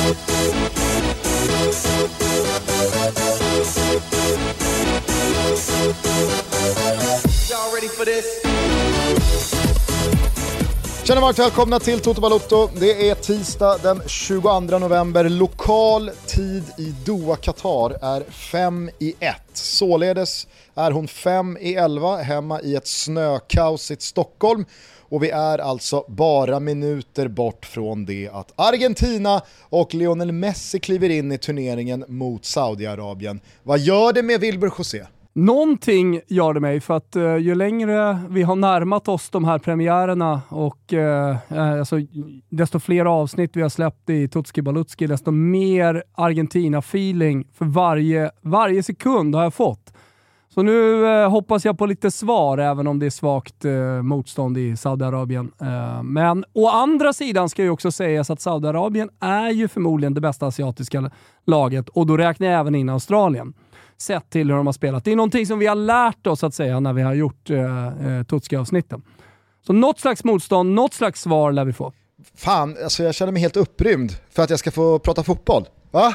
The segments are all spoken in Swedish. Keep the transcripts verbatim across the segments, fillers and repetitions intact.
Tjena, varmt välkomna till Toto Balotto. Det är tisdag den tjugoandra november. Lokal tid i Doha, Qatar är fem i ett. Således är hon fem i elva hemma i ett snökaosigt Stockholm. Och vi är alltså bara minuter bort från det att Argentina och Lionel Messi kliver in i turneringen mot Saudiarabien. Vad gör det med Wilbur José? Någonting gör det mig, för att uh, ju längre vi har närmat oss de här premiärerna och uh, alltså, desto fler avsnitt vi har släppt i Tutski Balutski, desto mer Argentina-feeling för varje, varje sekund har jag fått. Så nu uh, hoppas jag på lite svar, även om det är svagt uh, motstånd i Saudiarabien. Uh, men å andra sidan ska ju också sägas att Saudiarabien är ju förmodligen det bästa asiatiska laget, och då räknar jag även in Australien. Sett till hur de har spelat. Det är någonting som vi har lärt oss att säga när vi har gjort uh, Tutski-avsnitten. Så något slags motstånd, något slags svar lär vi få. Fan, alltså jag känner mig helt upprymd för att jag ska få prata fotboll. Va?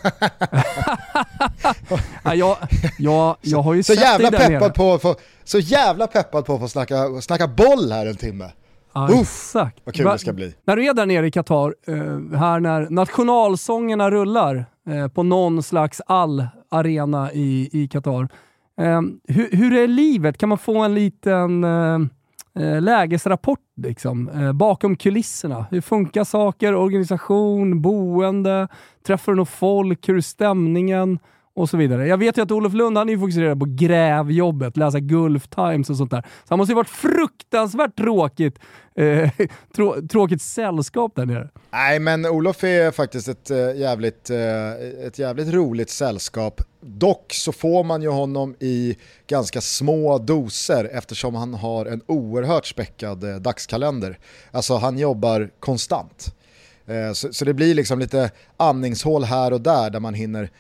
ja, jag, jag, jag har ju så, sett så jävla dig där peppad på, på så jävla peppad på att få snacka, snacka boll här en timme. Ja, exakt. Vad kul Va, det ska bli. När du är där nere i Qatar, uh, här när nationalsångerna rullar uh, på någon slags all-arena i, i Qatar. Uh, hur, hur är livet? Kan man få en liten uh, uh, lägesrapport liksom, uh, bakom kulisserna? Hur funkar saker? Organisation, boende, träffar du någon folk? Hur är stämningen? Och så vidare. Jag vet ju att Olof Lund, han är ju fokuserad på grävjobbet, läsa Gulf Times och sånt där. Så han måste ju varit fruktansvärt tråkigt eh, trå- tråkigt sällskap där nere. Nej, men Olof är faktiskt ett, äh, jävligt, äh, ett jävligt roligt sällskap. Dock så får man ju honom i ganska små doser eftersom han har en oerhört späckad äh, dagskalender. Alltså han jobbar konstant. Äh, så, så det blir liksom lite andningshål här och där där man hinner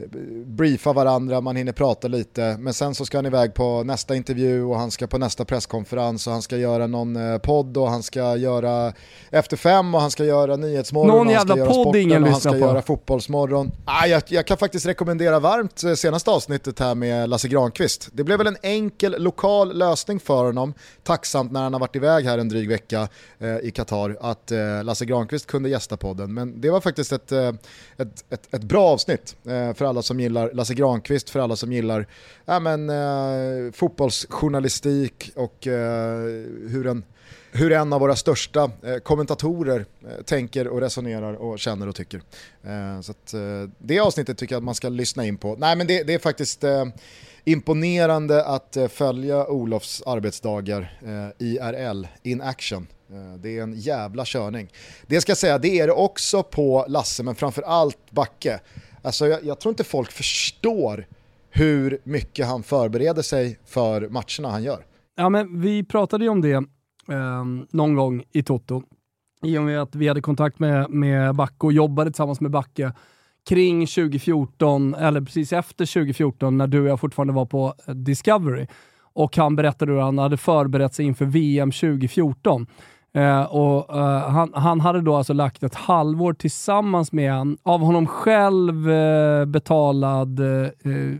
briefa varandra, man hinner prata lite, men sen så ska han iväg på nästa intervju och han ska på nästa presskonferens och han ska göra någon podd och han ska göra Efter fem och han ska göra Nyhetsmorgon någon och han ska jävla göra podd sporten ingen och han ska på. göra Fotbollsmorgon. Ah, jag, jag kan faktiskt rekommendera varmt senaste avsnittet här med Lasse Granqvist. Det blev väl en enkel lokal lösning för honom, tacksamt när han har varit iväg här en dryg vecka eh, i Qatar, att eh, Lasse Granqvist kunde gästa podden, men det var faktiskt ett, eh, ett, ett, ett bra avsnitt eh, för alla som gillar Lasse Granqvist, för alla som gillar ja, men, eh, fotbollsjournalistik och eh, hur, en, hur en av våra största eh, kommentatorer eh, tänker och resonerar och känner och tycker. Eh, så att, eh, det avsnittet tycker jag att man ska lyssna in på. Nej, men det, det är faktiskt eh, imponerande att eh, följa Olofs arbetsdagar eh, I R L, in action. Det är en jävla körning. Det ska jag säga, det är det också på Lasse, men framförallt Backe. Alltså jag, jag tror inte folk förstår hur mycket han förbereder sig för matcherna han gör. Ja, men vi pratade ju om det eh, någon gång i Toto. I och med att vi hade kontakt med, med Backe och jobbade tillsammans med Backe kring tjugo fjorton, eller precis efter tjugo fjorton när du och jag fortfarande var på Discovery. Och han berättade hur han hade förberett sig inför V M tjugo fjorton. Uh, och uh, han, han hade då alltså lagt ett halvår tillsammans med en av honom själv uh, betalad uh,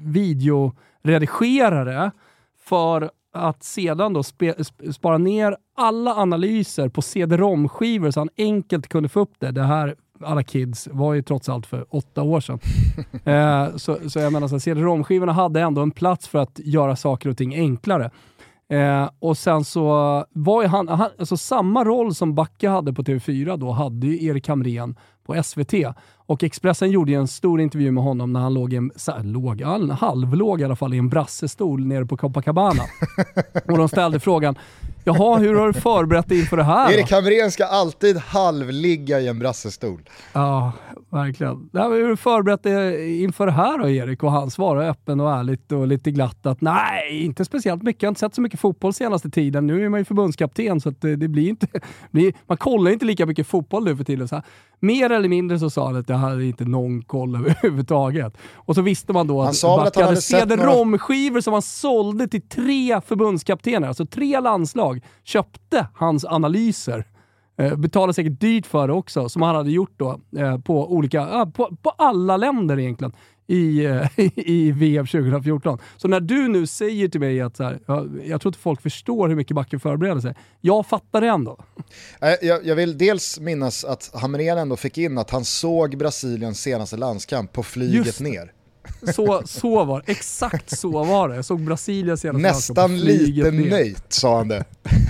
videoredigerare för att sedan då spe, sp- spara ner alla analyser på C D-ROM-skivor så han enkelt kunde få upp det. Det här, alla kids, var ju trots allt för åtta år sedan. uh, så, så jag menar så C D-ROM-skivorna hade ändå en plats för att göra saker och ting enklare. Eh, och sen så var ju han, han alltså samma roll som Backe hade på T V fyra då hade ju Erik Hamrén på S V T, och Expressen gjorde ju en stor intervju med honom när han låg i en, så här, låg, en halvlåg i alla fall i en brassestol nere på Copacabana. Och de ställde frågan: jaha, hur har du förberett dig inför det här? Erik Hamrén ska alltid halvligga i en brassestol. Ja, verkligen. Hur har du förberett dig inför det här då, Erik? Och han svarar öppen och ärligt och lite glatt att nej, inte speciellt mycket. Jag har inte sett så mycket fotboll senaste tiden. Nu är man ju förbundskapten så att det, det blir inte... Blir, man kollar inte lika mycket fotboll nu för tiden. Så här. Mer eller mindre så sa han att jag hade inte någon koll överhuvudtaget. Och så visste man då att han Backe hade C D-ROM-skivor några... som han sålde till tre förbundskaptener. Alltså tre landslag köpte hans analyser Eh, betalar säkert dyrt för det också, som han hade gjort då eh, på olika, eh, på, på alla länder egentligen i, eh, i V M tjugo fjorton. Så när du nu säger till mig att så här, jag, jag tror inte folk förstår hur mycket Backe förbereder sig. Jag fattar det ändå. Jag, jag vill dels minnas att Hamrén ändå fick in att han såg Brasiliens senaste landskamp på flyget Just. ner. Så, så var det. Exakt så var det. Jag såg Brasiliens senaste Nästan lite nöjt, sa han det.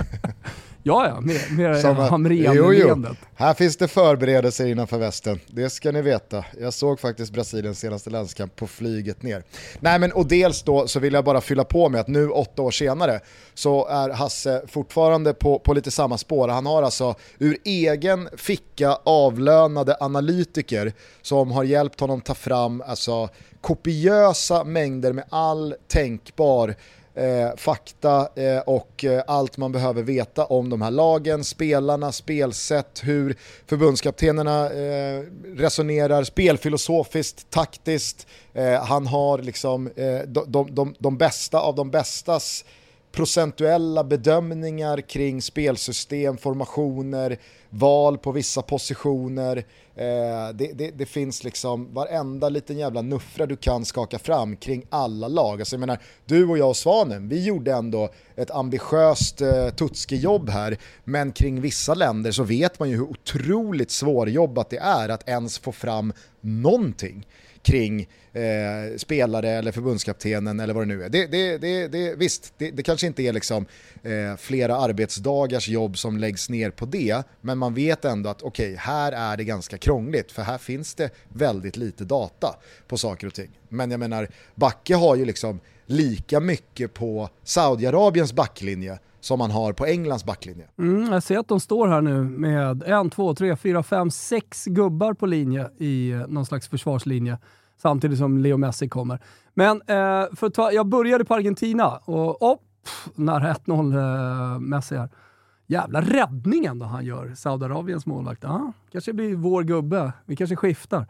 Ja, ja, med, med Hamrén-leendet. Här finns det förberedelser innanför västen. Det ska ni veta. Jag såg faktiskt Brasiliens senaste landskamp på flyget ner. Nej, men och dels då så vill jag bara fylla på med att nu åtta år senare så är Hasse fortfarande på, på lite samma spår. Han har alltså ur egen ficka avlönade analytiker som har hjälpt honom ta fram alltså kopiösa mängder med all tänkbar Eh, fakta eh, och eh, allt man behöver veta om de här lagen, spelarna, spelsätt, hur förbundskaptenerna eh, resonerar spelfilosofiskt, taktiskt. Eh, han har liksom eh, de, de, de, de bästa av de bästas procentuella bedömningar kring spelsystem, formationer, val på vissa positioner. Eh, det, det, det finns liksom varenda liten jävla nuffra du kan skaka fram kring alla lag. Alltså jag menar, du och jag och Svanen, vi gjorde ändå ett ambitiöst eh, tutski-jobb här, men kring vissa länder så vet man ju hur otroligt svårjobbat det är att ens få fram någonting kring eh, spelare eller förbundskaptenen eller vad det nu är. Det, det, det, det, visst, det, det kanske inte är liksom, eh, flera arbetsdagars jobb som läggs ner på det, men man vet ändå att okej, okay, här är det ganska krångligt för här finns det väldigt lite data på saker och ting. Men jag menar, Backe har ju liksom lika mycket på Saudiarabiens backlinje som man har på Englands backlinje. Mm, jag ser att de står här nu med en, två, tre, fyra, fem, sex gubbar på linje i någon slags försvarslinje. Samtidigt som Leo Messi kommer. Men eh, för att ta, jag började på Argentina och oh, pff, när ett noll eh, Messi här. Jävla räddningen då han gör, Saudiarabiens målvakt. Ah, kanske blir vår gubbe. Vi kanske skiftar.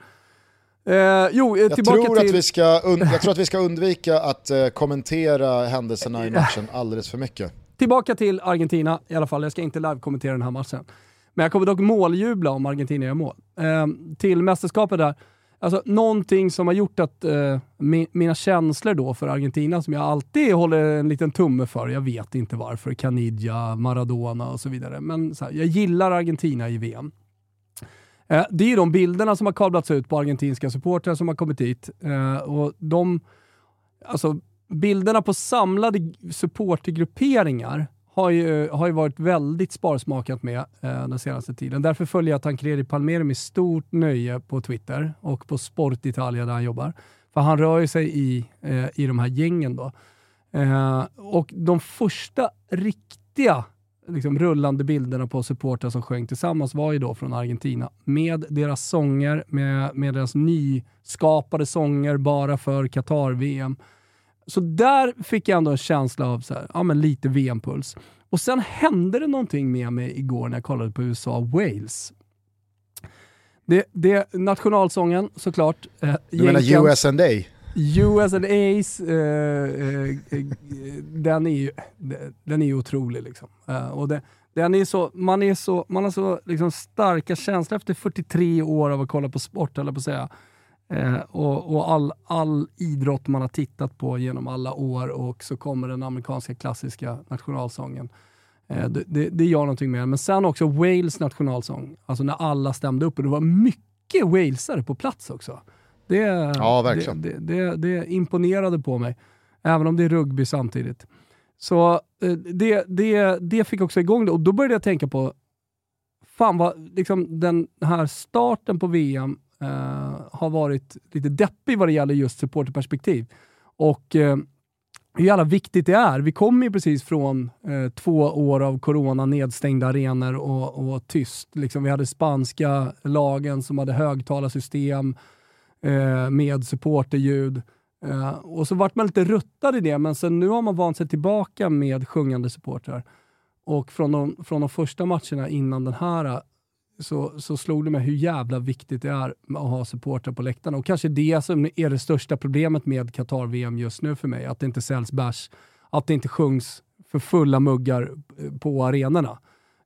Eh, jo, jag, tillbaka tror till... att vi ska und- jag tror att vi ska undvika att eh, kommentera händelserna i matchen alldeles för mycket. Tillbaka till Argentina i alla fall. Jag ska inte live-kommentera den här matchen. Men jag kommer dock måljubla om Argentina gör mål. Eh, till mästerskapet där. Alltså någonting som har gjort att eh, mi- mina känslor då för Argentina, som jag alltid håller en liten tumme för. Jag vet inte varför. Caniggia, Maradona och så vidare. Men så här, jag gillar Argentina i V M. Eh, det är ju de bilderna som har kablats ut på argentinska supportrar som har kommit hit. Eh, och de... Alltså... Bilderna på samlade supportergrupperingar har ju, har ju varit väldigt sparsmakat med eh, den senaste tiden. Därför följer jag Tancredi Palmeri med stort nöje på Twitter och på Sport Italia där han jobbar. För han rör ju sig i, eh, i de här gängen då. Eh, och de första riktiga liksom, rullande bilderna på supportrar som sjöng tillsammans var ju då från Argentina. Med deras sånger, med, med deras nyskapade sånger bara för Qatar-V M. Så där fick jag ändå en känsla av så här, ja, men lite V M-puls. Och sen hände det någonting med mig igår när jag kollade på U S A-Wales. Det, det nationalsången såklart. Eh, du menar U S and A? U S and A's, eh, eh, eh, den är ju den är ju otrolig liksom. Eh, och det, den är så, man är så, man har så liksom starka känslor efter fyrtiotre år av att kolla på sport, eller på att säga. Eh, och och all, all idrott man har tittat på genom alla år, och så kommer den amerikanska klassiska nationalsången. Eh, det, det, det gör någonting med. Men sen också Wales nationalsång. Alltså när alla stämde upp, och det var mycket walesare på plats också. Det, ja, verkligen. Det, det, det, det imponerade på mig. Även om det är rugby samtidigt. Så eh, det, det, det fick också igång det. Och då började jag tänka på fan vad liksom den här starten på V M Uh, har varit lite deppig vad det gäller just supporterperspektiv. Och uh, hur jävla viktigt det är. Vi kommer ju precis från uh, två år av corona, nedstängda arenor och, och tyst. Liksom, vi hade spanska lagen som hade högtalarsystem uh, med supporterljud. Uh, och så vart man lite ruttad i det, men sen nu har man vant sig tillbaka med sjungande supportrar. Och från de, från de första matcherna innan den här Så, så slog det mig hur jävla viktigt det är att ha supportrar på läktarna. Och kanske det som är det största problemet med Qatar-V M just nu för mig. Att det inte säljs bärs. Att det inte sjungs för fulla muggar på arenorna.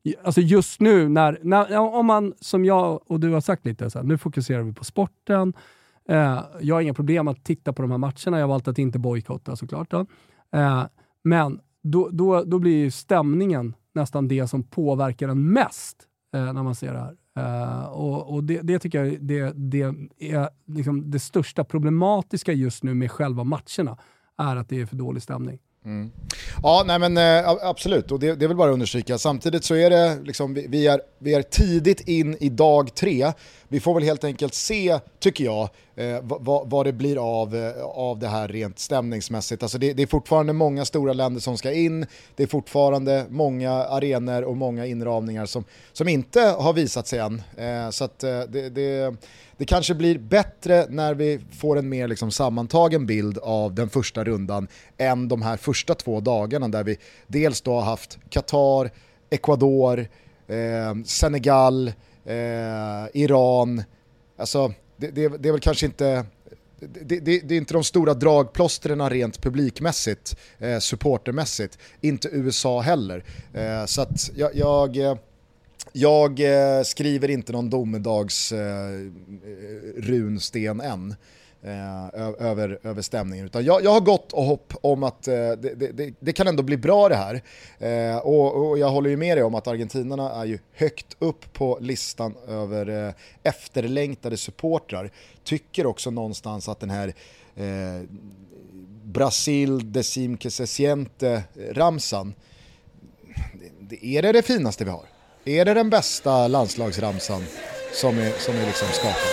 alltså just nu, när, när, om man, som jag och du har sagt lite, så här, nu fokuserar vi på sporten. Eh, jag har inga problem att titta på de här matcherna. Jag har valt att inte bojkotta såklart. Då. Eh, men då, då, då blir ju stämningen nästan det som påverkar en mest eh, när man ser det här. Uh, och och det, det tycker jag det, det är liksom det största problematiska just nu med själva matcherna, är att det är för dålig stämning. Mm. Ja, nej men äh, absolut, och det, det vill bara understryka. Samtidigt så är det liksom, vi, vi, är, vi är tidigt in i dag tre. Vi får väl helt enkelt se, tycker jag, eh, vad, vad det blir av, eh, av det här rent stämningsmässigt. Alltså det, det är fortfarande många stora länder som ska in. Det är fortfarande många arenor och många inramningar som, som inte har visat sig än. Eh, så att eh, det, det, det kanske blir bättre när vi får en mer liksom sammantagen bild av den första rundan än de här första två dagarna där vi dels då har haft Qatar, Ecuador, eh, Senegal, eh, Iran. Alltså det, det, det är väl kanske inte det, det, det är inte de stora dragplåstren rent publikmässigt, eh, supportermässigt, inte U S A heller. Eh, så att jag, jag Jag eh, skriver inte någon domedags eh, runsten än eh, över, över stämningen, utan jag, jag har gått och hopp om att eh, det, det, det kan ändå bli bra det här. Eh, och, och jag håller ju med dig om att argentinarna är ju högt upp på listan över eh, efterlängtade supportrar. Tycker också någonstans att den här eh, Brasil decim que se siente ramsan, det, det är det, det finaste vi har. Är det den bästa landslagsramsan som är, som är liksom skapad?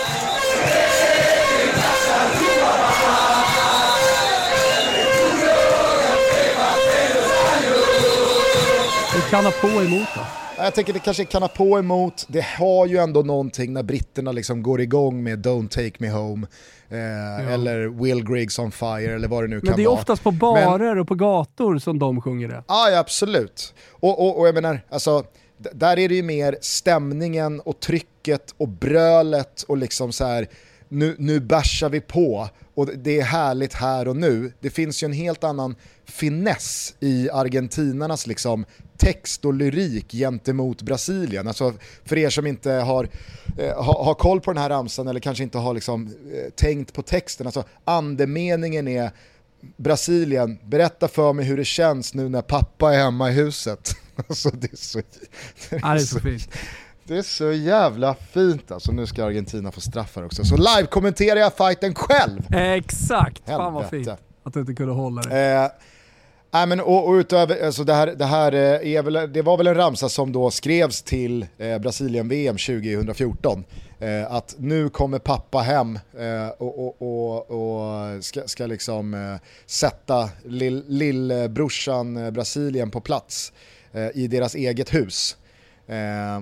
Det kan ha på emot då. Jag tänker det kanske kan ha på emot. Det har ju ändå någonting när britterna liksom går igång med Don't Take Me Home eh, ja. eller Will Griggs on Fire eller vad det nu Men kan vara. Men det är vara. oftast på barer Men, och på gator som de sjunger det. Ja, ja absolut. Och, och, och jag menar, alltså där är det ju mer stämningen och trycket och brölet och liksom så här, nu, nu bärsar vi på och det är härligt här och nu. Det finns ju en helt annan finess i argentinarnas liksom text och lyrik gentemot Brasilien. Alltså för er som inte har, eh, har, har koll på den här ramsan eller kanske inte har liksom, eh, tänkt på texten. Alltså andemeningen är: Brasilien, berätta för mig hur det känns nu när pappa är hemma i huset. Alltså det är så, det är ja, det är så, så fint. Det är så jävla fint. Alltså nu ska Argentina få straffar också. Så live kommenterar jag fighten själv. Exakt, Helvete. Fan vad fint att du inte kunde hålla det. Eh, nej men och, och utöver, alltså det här, det här är väl, det var väl en ramsa som då skrevs till eh, Brasilien-V M tjugohundrafjorton. Eh, att nu kommer pappa hem eh, och, och, och, och ska, ska liksom eh, sätta lill, lillbrorsan eh, Brasilien på plats eh, i deras eget hus. Eh,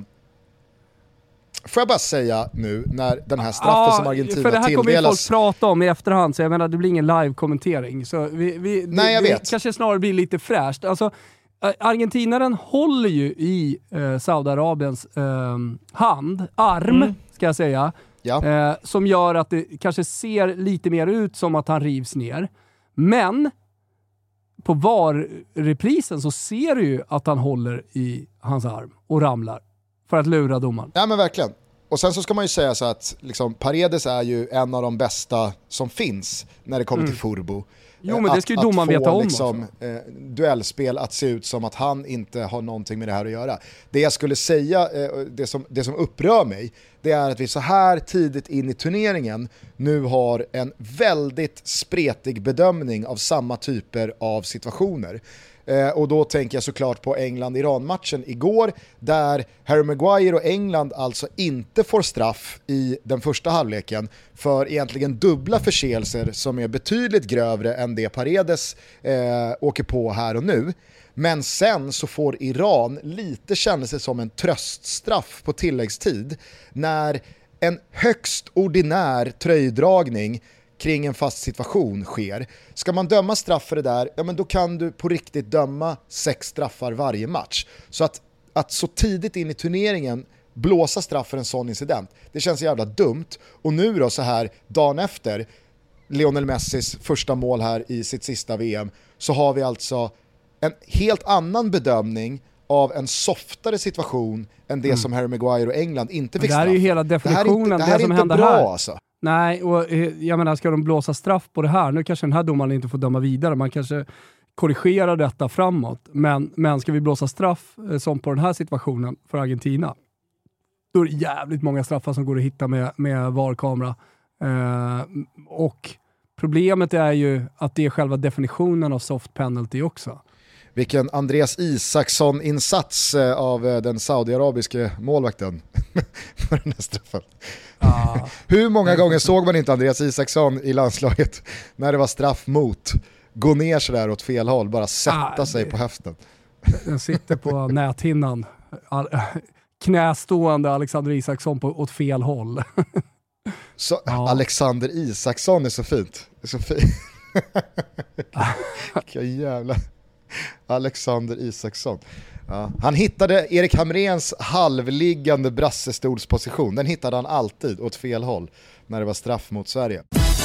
Får jag bara säga nu när den här straffen ja, som Argentina tilldelas... för det här kommer ju tilldelas... folk prata om i efterhand, så jag menar det blir ingen live-kommentering. Så vi, vi, Nej, jag det, vet. Det kanske snarare blir lite fräscht. Alltså, argentinaren håller ju i eh, Saudiarabiens eh, hand, arm mm. ska jag säga, ja. eh, som gör att det kanske ser lite mer ut som att han rivs ner. Men på var-reprisen så ser du ju att han håller i hans arm och ramlar för att lura domaren. Ja men verkligen. Och sen så ska man ju säga så att liksom, Paredes är ju en av de bästa som finns när det kommer mm. till Furbo. Jo men det ska ju domaren veta om liksom, eh, duellspel att se ut som att han inte har någonting med det här att göra. Det jag skulle säga, eh, det, som, det som upprör mig, det är att vi så här tidigt in i turneringen nu har en väldigt spretig bedömning av samma typer av situationer. Eh, och då tänker jag såklart på England-Iran-matchen igår, där Harry Maguire och England alltså inte får straff i den första halvleken för egentligen dubbla förseelser som är betydligt grövre än det Paredes eh, åker på här och nu. Men sen så får Iran lite känna sig som en tröststraff på tilläggstid när en högst ordinär tröjdragning kring en fast situation sker. Ska man döma straff för det där, ja men då kan du på riktigt döma sex straffar varje match. Så att, att så tidigt in i turneringen blåsa straff för en sån incident, det känns jävla dumt. Och nu då så här, dagen efter Lionel Messis första mål här i sitt sista V M, så har vi alltså en helt annan bedömning av en softare situation än det mm. som Harry Maguire och England inte fick straff. Det här är ju hela definitionen. Det här är inte, det här det som är inte bra här. alltså. Nej, och jag menar, ska de blåsa straff på det här? Nu kanske den här domaren inte får döma vidare. Man kanske korrigerar detta framåt. Men, men ska vi blåsa straff eh, som på den här situationen för Argentina, då är det jävligt många straffar som går att hitta med, med V A R-kamera. Eh, och problemet är ju att det är själva definitionen av soft penalty också. Vilken Andreas Isaksson-insats av den saudiarabiske målvakten för den här straffen. Ah. Hur många gånger såg man inte Andreas Isaksson i landslaget när det var straff mot? Gå ner sådär åt fel håll, bara sätta ah, sig det, på höften. Den sitter på näthinnan. All, knästående Alexander Isaksson på, åt fel håll. Så, ja. Alexander Isaksson är så fint. Det är så fint. Vilka jävla... Alexander Isaksson. Ja. Han hittade Erik Hamrens halvliggande brassestolsposition. Den hittade han alltid åt fel håll när det var straff mot Sverige.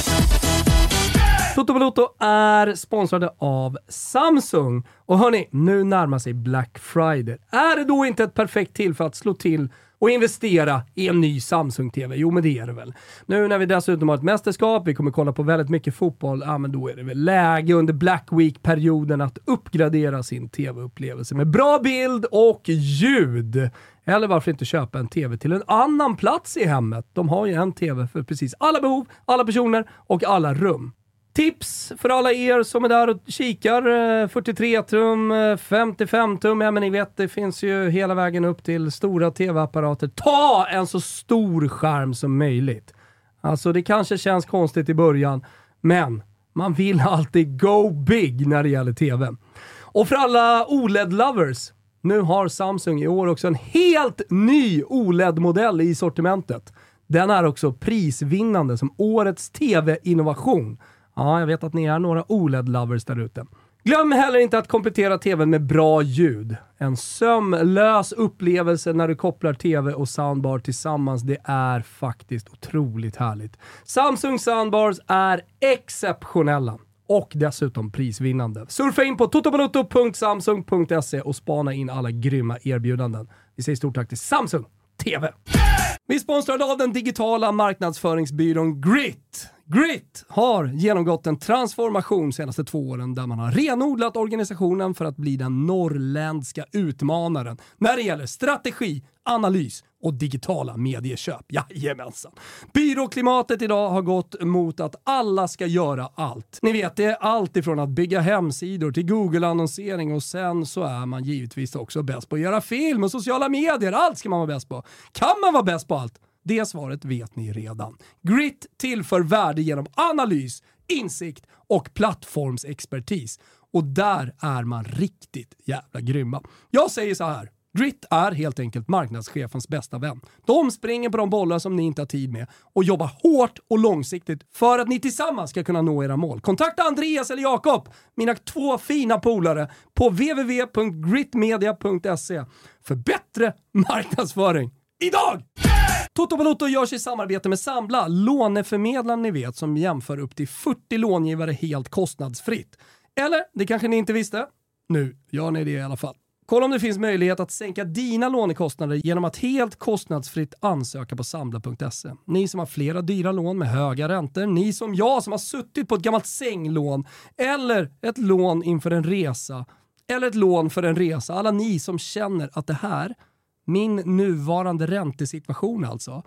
Toto Balotto är sponsrade av Samsung. Och hörni, nu närmar sig Black Friday. Är det då inte ett perfekt tillfälle att slå till och investera i en ny Samsung-T V? Jo, men det är det väl. Nu när vi dessutom har ett mästerskap, vi kommer kolla på väldigt mycket fotboll, ja men då är det väl läge under Black Week-perioden att uppgradera sin T V-upplevelse med bra bild och ljud. Eller varför inte köpa en T V till en annan plats i hemmet? De har ju en T V för precis alla behov, alla personer och alla rum. Tips för alla er som är där och kikar, fyrtiotre tum, femtiofem tum, ja men ni vet det finns ju hela vägen upp till stora tv-apparater. Ta en så stor skärm som möjligt. Alltså det kanske känns konstigt i början, men man vill alltid go big när det gäller tv. Och för alla O L E D-lovers, nu har Samsung i år också en helt ny O L E D-modell i sortimentet. Den är också prisvinnande som årets tv-innovation. Ja, jag vet att ni är några O L E D-lovers där ute. Glöm heller inte att komplettera tvn med bra ljud. En sömlös upplevelse när du kopplar tv och soundbar tillsammans. Det är faktiskt otroligt härligt. Samsung soundbars är exceptionella och dessutom prisvinnande. Surfa in på totobalotto punkt samsung punkt se och spana in alla grymma erbjudanden. Vi säger stort tack till Samsung T V. Vi sponsrade av den digitala marknadsföringsbyrån Grit. Grit har genomgått en transformation de senaste två åren där man har renodlat organisationen för att bli den norrländska utmanaren när det gäller strategi, analys och digitala medieköp. Jajamensan. Byråklimatet idag har gått mot att alla ska göra allt. Ni vet, det är allt ifrån att bygga hemsidor till Google-annonsering och sen så är man givetvis också bäst på att göra film och sociala medier. Allt ska man vara bäst på. Kan man vara bäst på allt? Det svaret vet ni redan. Grit tillför värde genom analys, insikt och plattformsexpertis. Och där är man riktigt jävla grymma. Jag säger så här. Grit är helt enkelt marknadschefens bästa vän. De springer på de bollar som ni inte har tid med och jobbar hårt och långsiktigt för att ni tillsammans ska kunna nå era mål. Kontakta Andreas eller Jakob, mina två fina polare, på w w w punkt gritmedia punkt se för bättre marknadsföring idag! Toto Balotto görs i samarbete med Sambla, låneförmedlaren ni vet som jämför upp till fyrtio långivare helt kostnadsfritt. Eller, det kanske ni inte visste. Nu gör ni det i alla fall. Kolla om det finns möjlighet att sänka dina lånekostnader genom att helt kostnadsfritt ansöka på sambla punkt se. Ni som har flera dyra lån med höga räntor, ni som jag som har suttit på ett gammalt sänglån eller ett lån inför en resa eller ett lån för en resa. Alla ni som känner att det här, min nuvarande räntesituation alltså,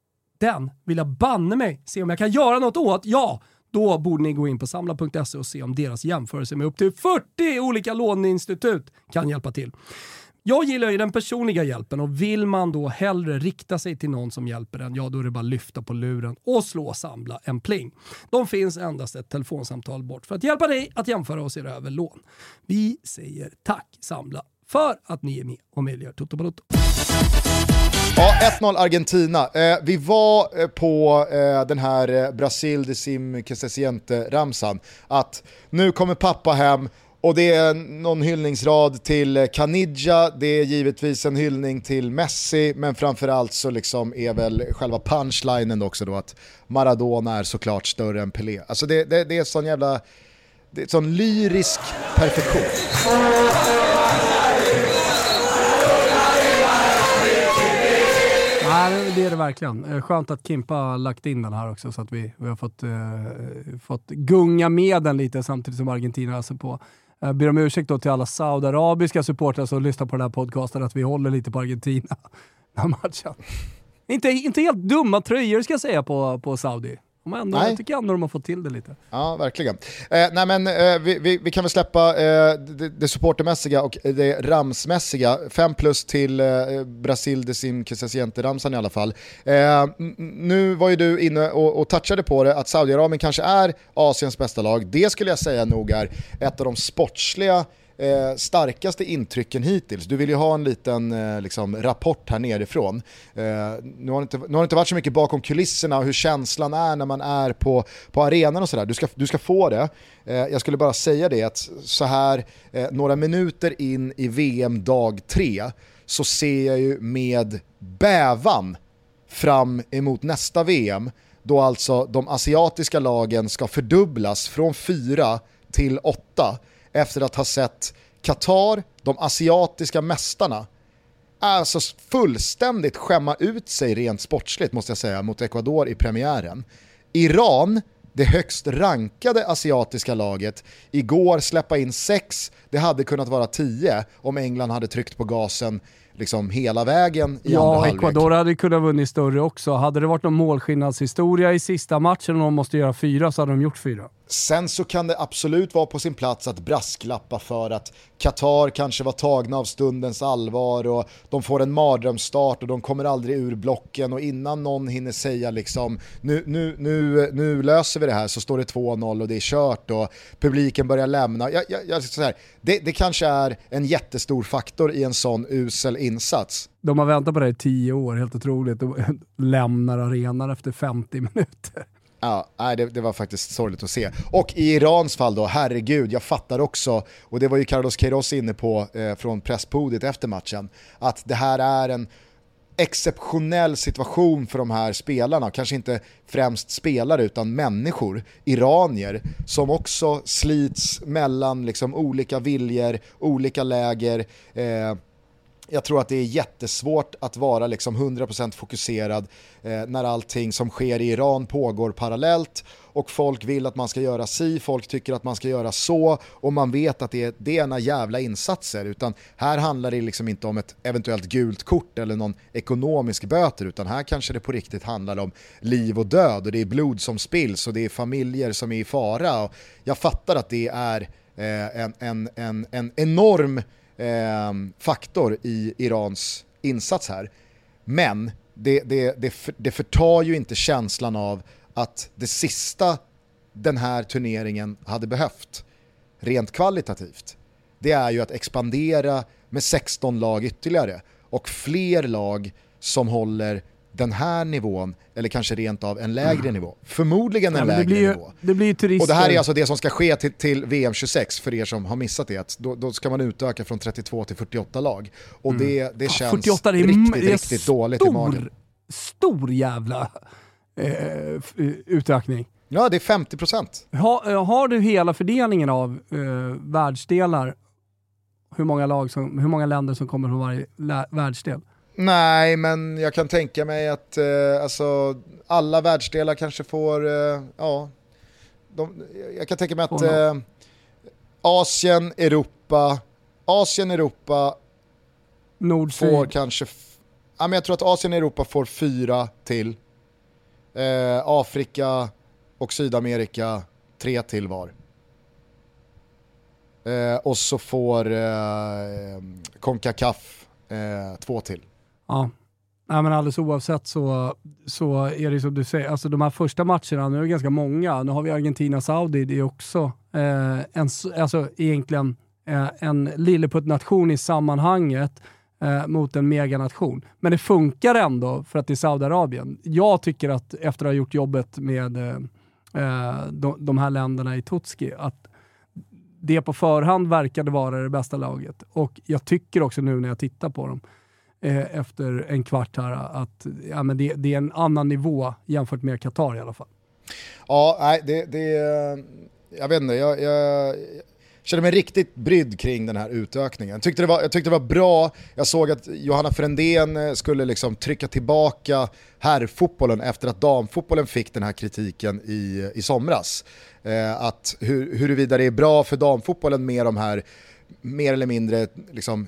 den vill jag banne mig se om jag kan göra något åt. Ja, då borde ni gå in på sambla punkt se och se om deras jämförelse med upp till fyrtio olika låneinstitut kan hjälpa till. Jag gillar ju den personliga hjälpen och vill man då hellre rikta sig till någon som hjälper en, ja då är det bara lyfta på luren och slå Sambla en pling. De finns endast ett telefonsamtal bort för att hjälpa dig att jämföra och se över lån. Vi säger tack Sambla för att ni är med och medger Toto Balotto. Ja, ett noll Argentina. Eh, vi var eh, på eh, den här eh, Brasil de sim que se siente ramsan att nu kommer pappa hem och det är någon hyllningsrad till Caniggia, det är givetvis en hyllning till Messi, men framförallt så liksom är väl själva punchlinen också då att Maradona är såklart större än Pelé. Alltså det, det, det är sån jävla, det är sån lyrisk perfektion. Nej, det är det verkligen. Skönt att Kimpa har lagt in den här också så att vi, vi har fått, eh, fått gunga med den lite samtidigt som Argentina öser på. Jag ber om ursäkt då till alla saudiarabiska supportrar som lyssnar på den här podcasten att vi håller lite på Argentina den här matchen. Inte, inte helt dumma tröjor ska jag säga på, på Saudi. De ändå, jag tycker ändå de har fått till det lite. Ja, verkligen. Eh, nej men, eh, vi, vi, vi kan väl släppa eh, det, det supportermässiga och det ramsmässiga. Fem plus till eh, Brasil de sin Ramsan i alla fall. Eh, nu var ju du inne och, och touchade på det att Saudiarabien kanske är Asiens bästa lag. Det skulle jag säga nog är ett av de sportsliga Eh, starkaste intrycken hittills. Du vill ju ha en liten eh, liksom, rapport här nerifrån. Eh, nu, har det inte, nu har det inte varit så mycket bakom kulisserna och hur känslan är när man är på, på arenan och sådär. Du ska, du ska få det. Eh, jag skulle bara säga det att så här eh, några minuter in i V M dag tre så ser jag ju med bävan fram emot nästa V M då alltså de asiatiska lagen ska fördubblas från fyra till åtta efter att ha sett Qatar, de asiatiska mästarna, alltså fullständigt skämma ut sig rent sportsligt måste jag säga mot Ecuador i premiären. Iran, det högst rankade asiatiska laget, igår släppa in sex, det hade kunnat vara tio om England hade tryckt på gasen liksom hela vägen i ja, andra halvlek. Ecuador hade kunnat vunnit större också. Hade det varit någon målskillnadshistoria i sista matchen och de måste göra fyra så hade de gjort fyra. Sen så kan det absolut vara på sin plats att brasklappa för att Qatar kanske var tagna av stundens allvar och de får en mardrömsstart och de kommer aldrig ur blocken och innan någon hinner säga liksom nu, nu, nu, nu löser vi det här så står det två noll och det är kört och publiken börjar lämna. Jag, jag, jag, så här, det, det kanske är en jättestor faktor i en sån usel insats. De har väntat på det i tio år, helt otroligt. De lämnar arenan efter femtio minuter. Ja, nej, det, det var faktiskt sorgligt att se. Och i Irans fall då, herregud, jag fattar också, och det var ju Carlos Queiroz inne på eh, från presspodiet efter matchen, att det här är en exceptionell situation för de här spelarna, kanske inte främst spelare utan människor, iranier, som också slits mellan liksom olika viljor, olika läger. Eh, Jag tror att det är jättesvårt att vara liksom hundra procent fokuserad eh, när allting som sker i Iran pågår parallellt och folk vill att man ska göra si, folk tycker att man ska göra så och man vet att det är, det är några jävla insatser, utan här handlar det liksom inte om ett eventuellt gult kort eller någon ekonomisk böter, utan här kanske det på riktigt handlar om liv och död och det är blod som spills och det är familjer som är i fara och jag fattar att det är eh, en, en, en, en enorm Eh, faktor i Irans insats här. Men det, det, det, det förtar ju inte känslan av att det sista den här turneringen hade behövt rent kvalitativt, det är ju att expandera med sexton lag ytterligare och fler lag som håller den här nivån eller kanske rent av en lägre mm. nivå. Förmodligen en ja, lägre det blir, nivå. Det blir turister. Och det här är alltså det som ska ske till, till V M tjugosex för er som har missat det. Då, då ska man utöka från trettiotvå till fyrtioåtta lag. Och mm. det, det känns fyrtioåtta, det är, riktigt, det är riktigt stor, dåligt i magen. Stor jävla eh, utökning. Ja, det är femtio procent. Ha, har du hela fördelningen av eh, världsdelar? Hur många, lag som, hur många länder som kommer från varje lä- världsdel? Nej, men jag kan tänka mig att eh, alltså, alla världsdelar kanske får, eh, ja, de, jag kan tänka mig att eh, Asien, Europa, Asien, Europa Nord, får kanske, f- ja, men jag tror att Asien och Europa får fyra till, eh, Afrika och Sydamerika tre till var. Eh, och så får eh, CONCACAF eh, två till. Ja, nej, men alldeles oavsett så, så är det som du säger, alltså de här första matcherna, nu är det ganska många, nu har vi Argentina-Saudi, det är också eh, en, alltså egentligen eh, en lilleputt-nation i sammanhanget eh, mot en meganation. Men det funkar ändå för att det är Saudiarabien. Jag tycker att efter att ha gjort jobbet med eh, de, de här länderna i Tutski, att det på förhand verkade vara det bästa laget. Och jag tycker också nu när jag tittar på dem efter en kvart här att ja, men det, det är en annan nivå jämfört med Qatar i alla fall. Ja, nej, det, det jag vet inte, jag, jag, kände mig riktigt brydd kring den här utökningen. Jag tyckte det var, jag tyckte det var bra. Jag såg att Johanna Frändén skulle liksom trycka tillbaka herrfotbollen efter att damfotbollen fick den här kritiken i, i somras. Eh, att hur, huruvida det är bra för damfotbollen med de här mer eller mindre liksom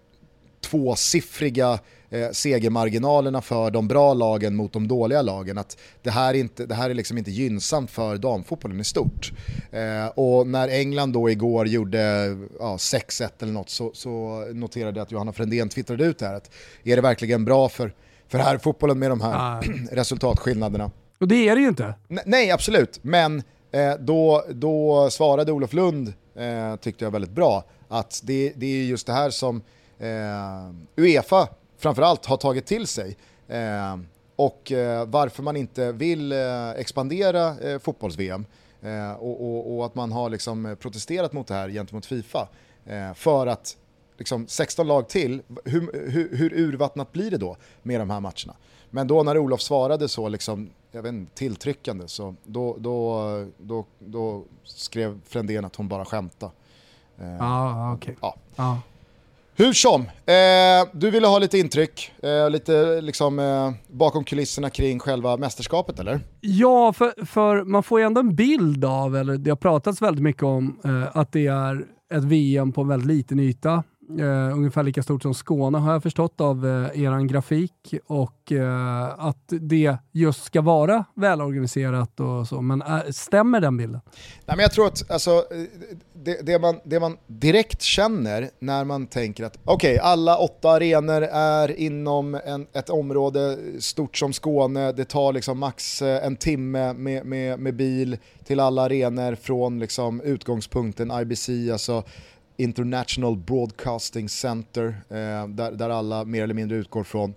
tvåsiffriga eh, segermarginalerna för de bra lagen mot de dåliga lagen, att det här, inte, det här är liksom inte gynnsamt för damfotbollen i stort. Eh, och när England då igår gjorde ja, sex ett eller något så, så noterade jag att Johanna Frändén twittrade ut här att är det verkligen bra för, för här fotbollen med de här ah. resultatskillnaderna? Och det är det ju inte. N- nej, absolut. Men eh, då, då svarade Olof Lund, eh, tyckte jag väldigt bra, att det, det är just det här som Uh, UEFA framförallt har tagit till sig uh, och uh, varför man inte vill uh, expandera uh, fotbolls-V M uh, och, och, och att man har liksom protesterat mot det här gentemot FIFA uh, för att liksom sexton lag till, hur, hur, hur urvattnat blir det då med de här matcherna? Men då när Olof svarade så liksom, jag vet inte, tilltryckande, så då, då, då, då skrev Frändén att hon bara skämtade. Uh, ah, okej. Okay. Ja. Ah. Hur som, eh, du ville ha lite intryck, eh, lite liksom eh, bakom kulisserna kring själva mästerskapet, eller? Ja, för, för man får ju ändå en bild av, eller det har pratats väldigt mycket om, eh, att det är ett V M på en väldigt liten yta. Uh, ungefär lika stort som Skåne har jag förstått av uh, eran grafik, och uh, att det just ska vara välorganiserat och så, men uh, stämmer den bilden? Nej, men jag tror att alltså, det, det, man, det man direkt känner när man tänker att okej, okay, alla åtta arenor är inom en, ett område stort som Skåne, det tar liksom max en timme med, med, med bil till alla arenor från liksom utgångspunkten I B C, alltså International Broadcasting Center, eh, där, där alla mer eller mindre utgår från.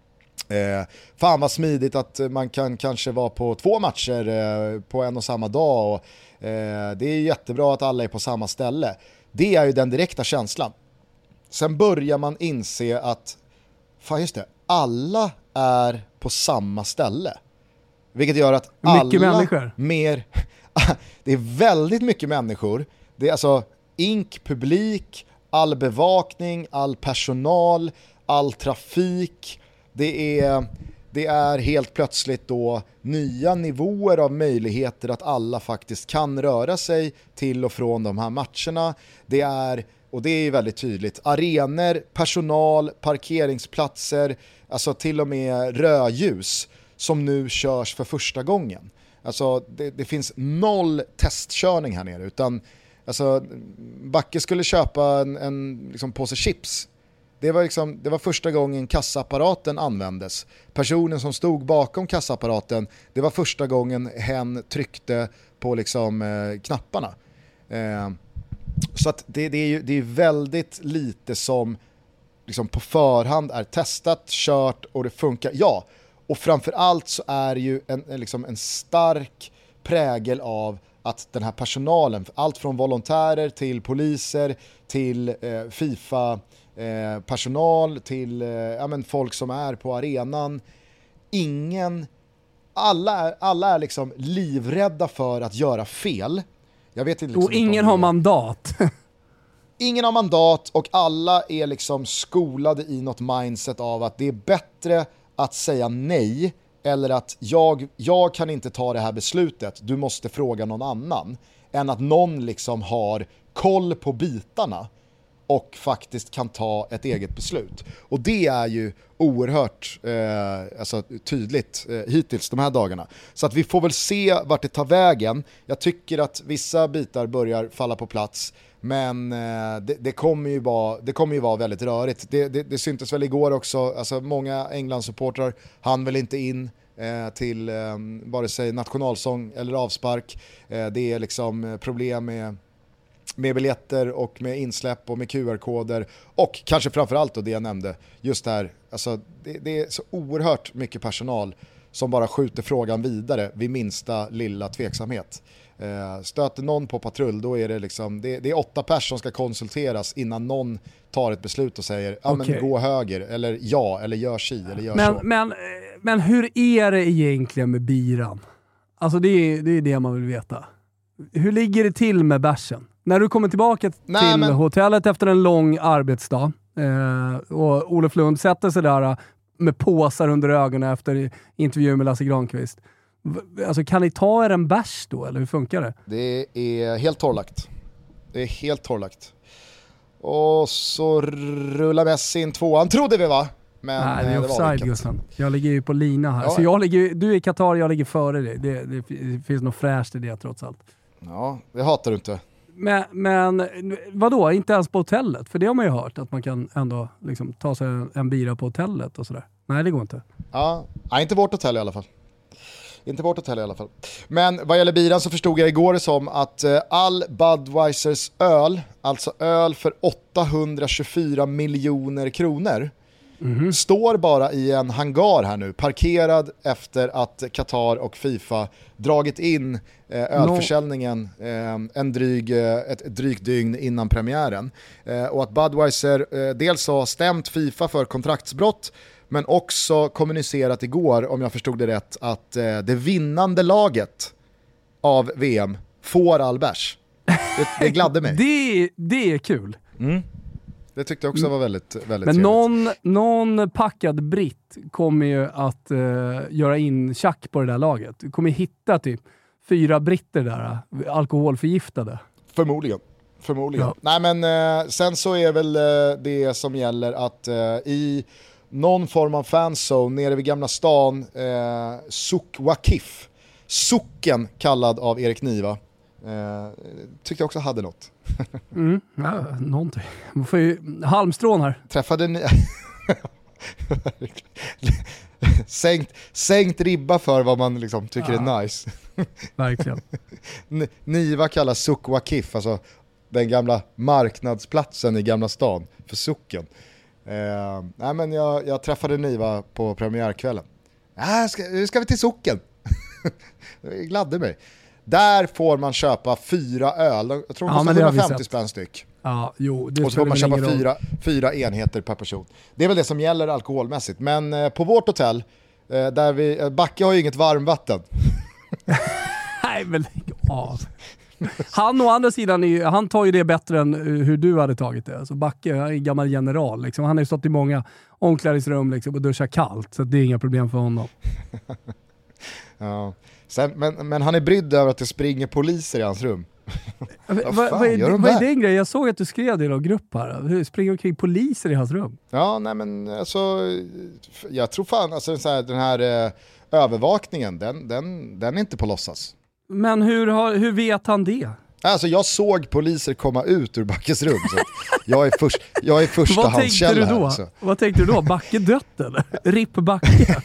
Eh, fan vad smidigt att man kan kanske vara på två matcher eh, på en och samma dag, och eh, det är jättebra att alla är på samma ställe. Det är ju den direkta känslan. Sen börjar man inse att fan just det, alla är på samma ställe. Vilket gör att mycket alla människor. mer det är väldigt mycket människor. Det är alltså ink, publik, all bevakning, all personal, all trafik. Det är, det är helt plötsligt då nya nivåer av möjligheter att alla faktiskt kan röra sig till och från de här matcherna. Det är, och det är väldigt tydligt, arenor, personal, parkeringsplatser, alltså till och med rödljus som nu körs för första gången. Alltså det, det finns noll testkörning här nere, utan alltså, Backe skulle köpa en, en liksom, påse chips. Det var, liksom, det var första gången kassaapparaten användes. Personen som stod bakom kassaapparaten, det var första gången hen tryckte på liksom, eh, knapparna. Eh, så att det, det är ju det är väldigt lite som liksom, på förhand är testat, kört och det funkar. Ja, och framförallt så är det ju en, en, liksom, en stark prägel av att den här personalen, allt från volontärer till poliser till eh, FIFA-personal eh, till eh, ja, men folk som är på arenan, ingen, alla är, alla är liksom livrädda för att göra fel. Jag vet inte, liksom och ingen har mandat. Ingen har mandat, och alla är liksom skolade i något mindset av att det är bättre att säga nej, eller att jag, jag kan inte ta det här beslutet, du måste fråga någon annan, än att någon liksom har koll på bitarna och faktiskt kan ta ett eget beslut. Och det är ju oerhört eh, alltså, tydligt eh, hittills de här dagarna. Så att vi får väl se vart det tar vägen. Jag tycker att vissa bitar börjar falla på plats, men eh, det, det, kommer ju vara, det kommer ju vara väldigt rörigt. Det, det, det syntes väl igår också, alltså många England-supportrar hann väl inte in eh, till eh, vare sig nationalsång eller avspark. Eh, det är liksom problem med med biljetter och med insläpp och med Q R-koder, och kanske framförallt då det jag nämnde, just där, alltså det, det är så oerhört mycket personal som bara skjuter frågan vidare vid minsta lilla tveksamhet. Eh, stöter någon på patrull, då är det liksom, det, det är åtta pers som ska konsulteras innan någon tar ett beslut och säger, ja okay. men gå höger, eller ja, eller gör si, eller gör men, så. Men, men hur är det egentligen med biran? Alltså det är, det är det man vill veta. Hur ligger det till med bärsen? När du kommer tillbaka Nej, till men... hotellet efter en lång arbetsdag eh, och Olof Lund sätter sig där med påsar under ögonen efter intervju med Lasse Granqvist. Alltså, kan ni ta er en bärs då, eller hur funkar det? Det är helt torrlagt. Det är helt torrlagt. Och så rullar Messi in tvåan, trodde vi va? Men nej, det är det offside Gustav. Jag ligger ju på lina här. Ja. Så jag ligger, du är i Qatar, jag ligger före dig. Det, det, det finns något fräscht i det trots allt. Ja, det hatar du inte. Men, men vadå, inte ens på hotellet? För det har man ju hört, att man kan ändå liksom ta sig en, en bira på hotellet och sådär. Nej, det går inte. Ja, nej, inte vårt hotell i alla fall. Inte vårt hotell i alla fall. Men vad gäller biran så förstod jag igår det som att eh, all Budweisers öl, alltså öl för åttahundratjugofyra miljoner kronor, mm-hmm. står bara i en hangar här nu, parkerad efter att Qatar och FIFA dragit in eh, ölförsäljningen eh, en dryg, eh, ett, ett drygt dygn innan premiären. Eh, och att Budweiser eh, dels har stämt FIFA för kontraktsbrott, men också kommunicerat igår, om jag förstod det rätt, att eh, det vinnande laget av V M får all bärs. Det, det gladde mig. det, det är kul. Mm. Det tyckte jag också var väldigt, väldigt Men trevligt. någon, någon packad britt kommer ju att uh, göra in tjack på det där laget. Du kommer hitta typ fyra britter där, uh, alkoholförgiftade. Förmodligen. Förmodligen. Ja. Nej, men uh, sen så är väl uh, det som gäller att uh, i någon form av fanzone nere vid Gamla stan, uh, Souk Wakif, socken kallad av Erik Niva, uh, tyckte jag också hade något. Mm, ja, någonting. Man får ju halmstrån här. Träffade ni... sänkt, sänkt ribba för vad man liksom tycker ja. är nice. Verkligen. Niva kallar Souk Wakif, alltså den gamla marknadsplatsen i Gamla stan, för socken. Eh, nej, men jag, jag träffade Niva på premiärkvällen. Äh, ska, ska vi till socken? Det gladde mig. Där får man köpa fyra öl. Jag tror ja, det kostar hundrafemtio spänn styck. Ja, jo, det och så får man köpa fyra, fyra enheter per person. Det är väl det som gäller alkoholmässigt. Men eh, på vårt hotell, eh, där vi, eh, Backe har ju inget varmvatten. Nej, men ja. Han å andra sidan, är, han tar ju det bättre än hur du hade tagit det. Alltså Backe är en gammal general. Liksom. Han har ju stått i många omklädningsrum liksom, och duschat kallt. Så det är inga problem för honom. Ja. Sen, men, men han är brydd över att det springer poliser i hans rum. Vad va, va är, de vad är den grejen? Jag såg att du skrev det i någon grupp här. Hur springer omkring poliser i hans rum? Ja, nej men alltså, jag tror fan, alltså, så här, den här eh, övervakningen, den, den, den är inte på låtsas. Men hur, har, hur vet han det? Alltså jag såg poliser komma ut ur Backes rum, så jag är, först, jag är första handskälla här. Alltså. Vad tänkte du då? Backe dött eller? Ripp Backe?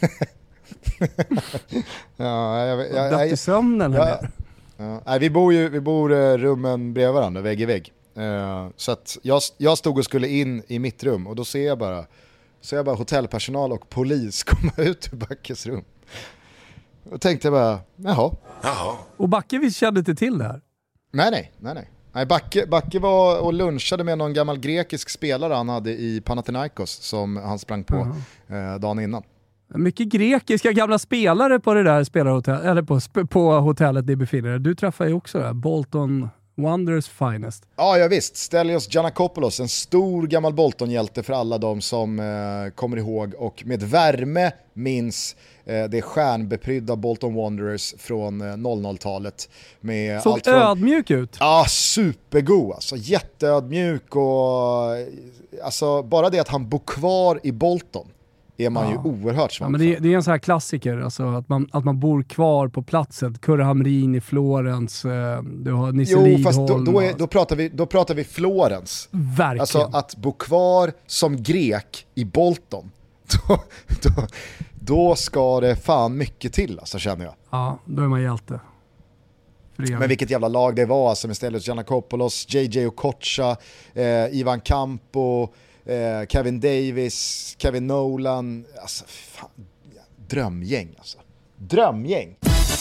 Ja, jag, jag, jag, dött i sömnen ja, eller? ja, nej, vi bor ju vi bor uh, rummen bredvid varandra, vägg i vägg. Uh, så att jag, jag stod och skulle in i mitt rum och då ser jag bara, ser jag bara hotellpersonal och polis komma ut ur Backes rum. Och tänkte jag bara, jaha. jaha. Och Backe vi kände inte till det här? Nej, nej, nej, nej. nej Backe, Backe var och lunchade med någon gammal grekisk spelare han hade i Panathinaikos som han sprang på uh-huh. uh, dagen innan. Mycket grekiska gamla spelare på det där spelarhotell, eller på, på hotellet ni befinner er. Du träffar ju också där, Bolton Wanderers finest. Ja, ja visst. Stelios Giannakopoulos, en stor gammal Bolton-hjälte för alla de som eh, kommer ihåg och med värme minns eh, det stjärnbeprydda Bolton Wanderers från eh, noll noll-talet. Med såg allt från, ödmjuk ut. Ja, supergod. Alltså, jätteödmjuk och alltså, bara det att han bor kvar i Bolton är man ja. ju oerhört svag ja, men det, det är en sån här klassiker, alltså att man, att man bor kvar på platsen. Kurre Hamrin i Florens, eh, du har Nisse Jo, Lidholm. fast då, då, är, då, pratar vi, då pratar vi Florens. Verkligen. Alltså att bo kvar som grek i Bolton, då, då, då ska det fan mycket till, alltså, känner jag. Ja, då är man hjälte. Men vilket jävla lag det var, alltså, med Stelios Giannakopoulos, J J Okocha, eh, Ivan Campo, Eh, Kevin Davis, Kevin Nolan, alltså fan, drömgäng alltså. Drömgäng.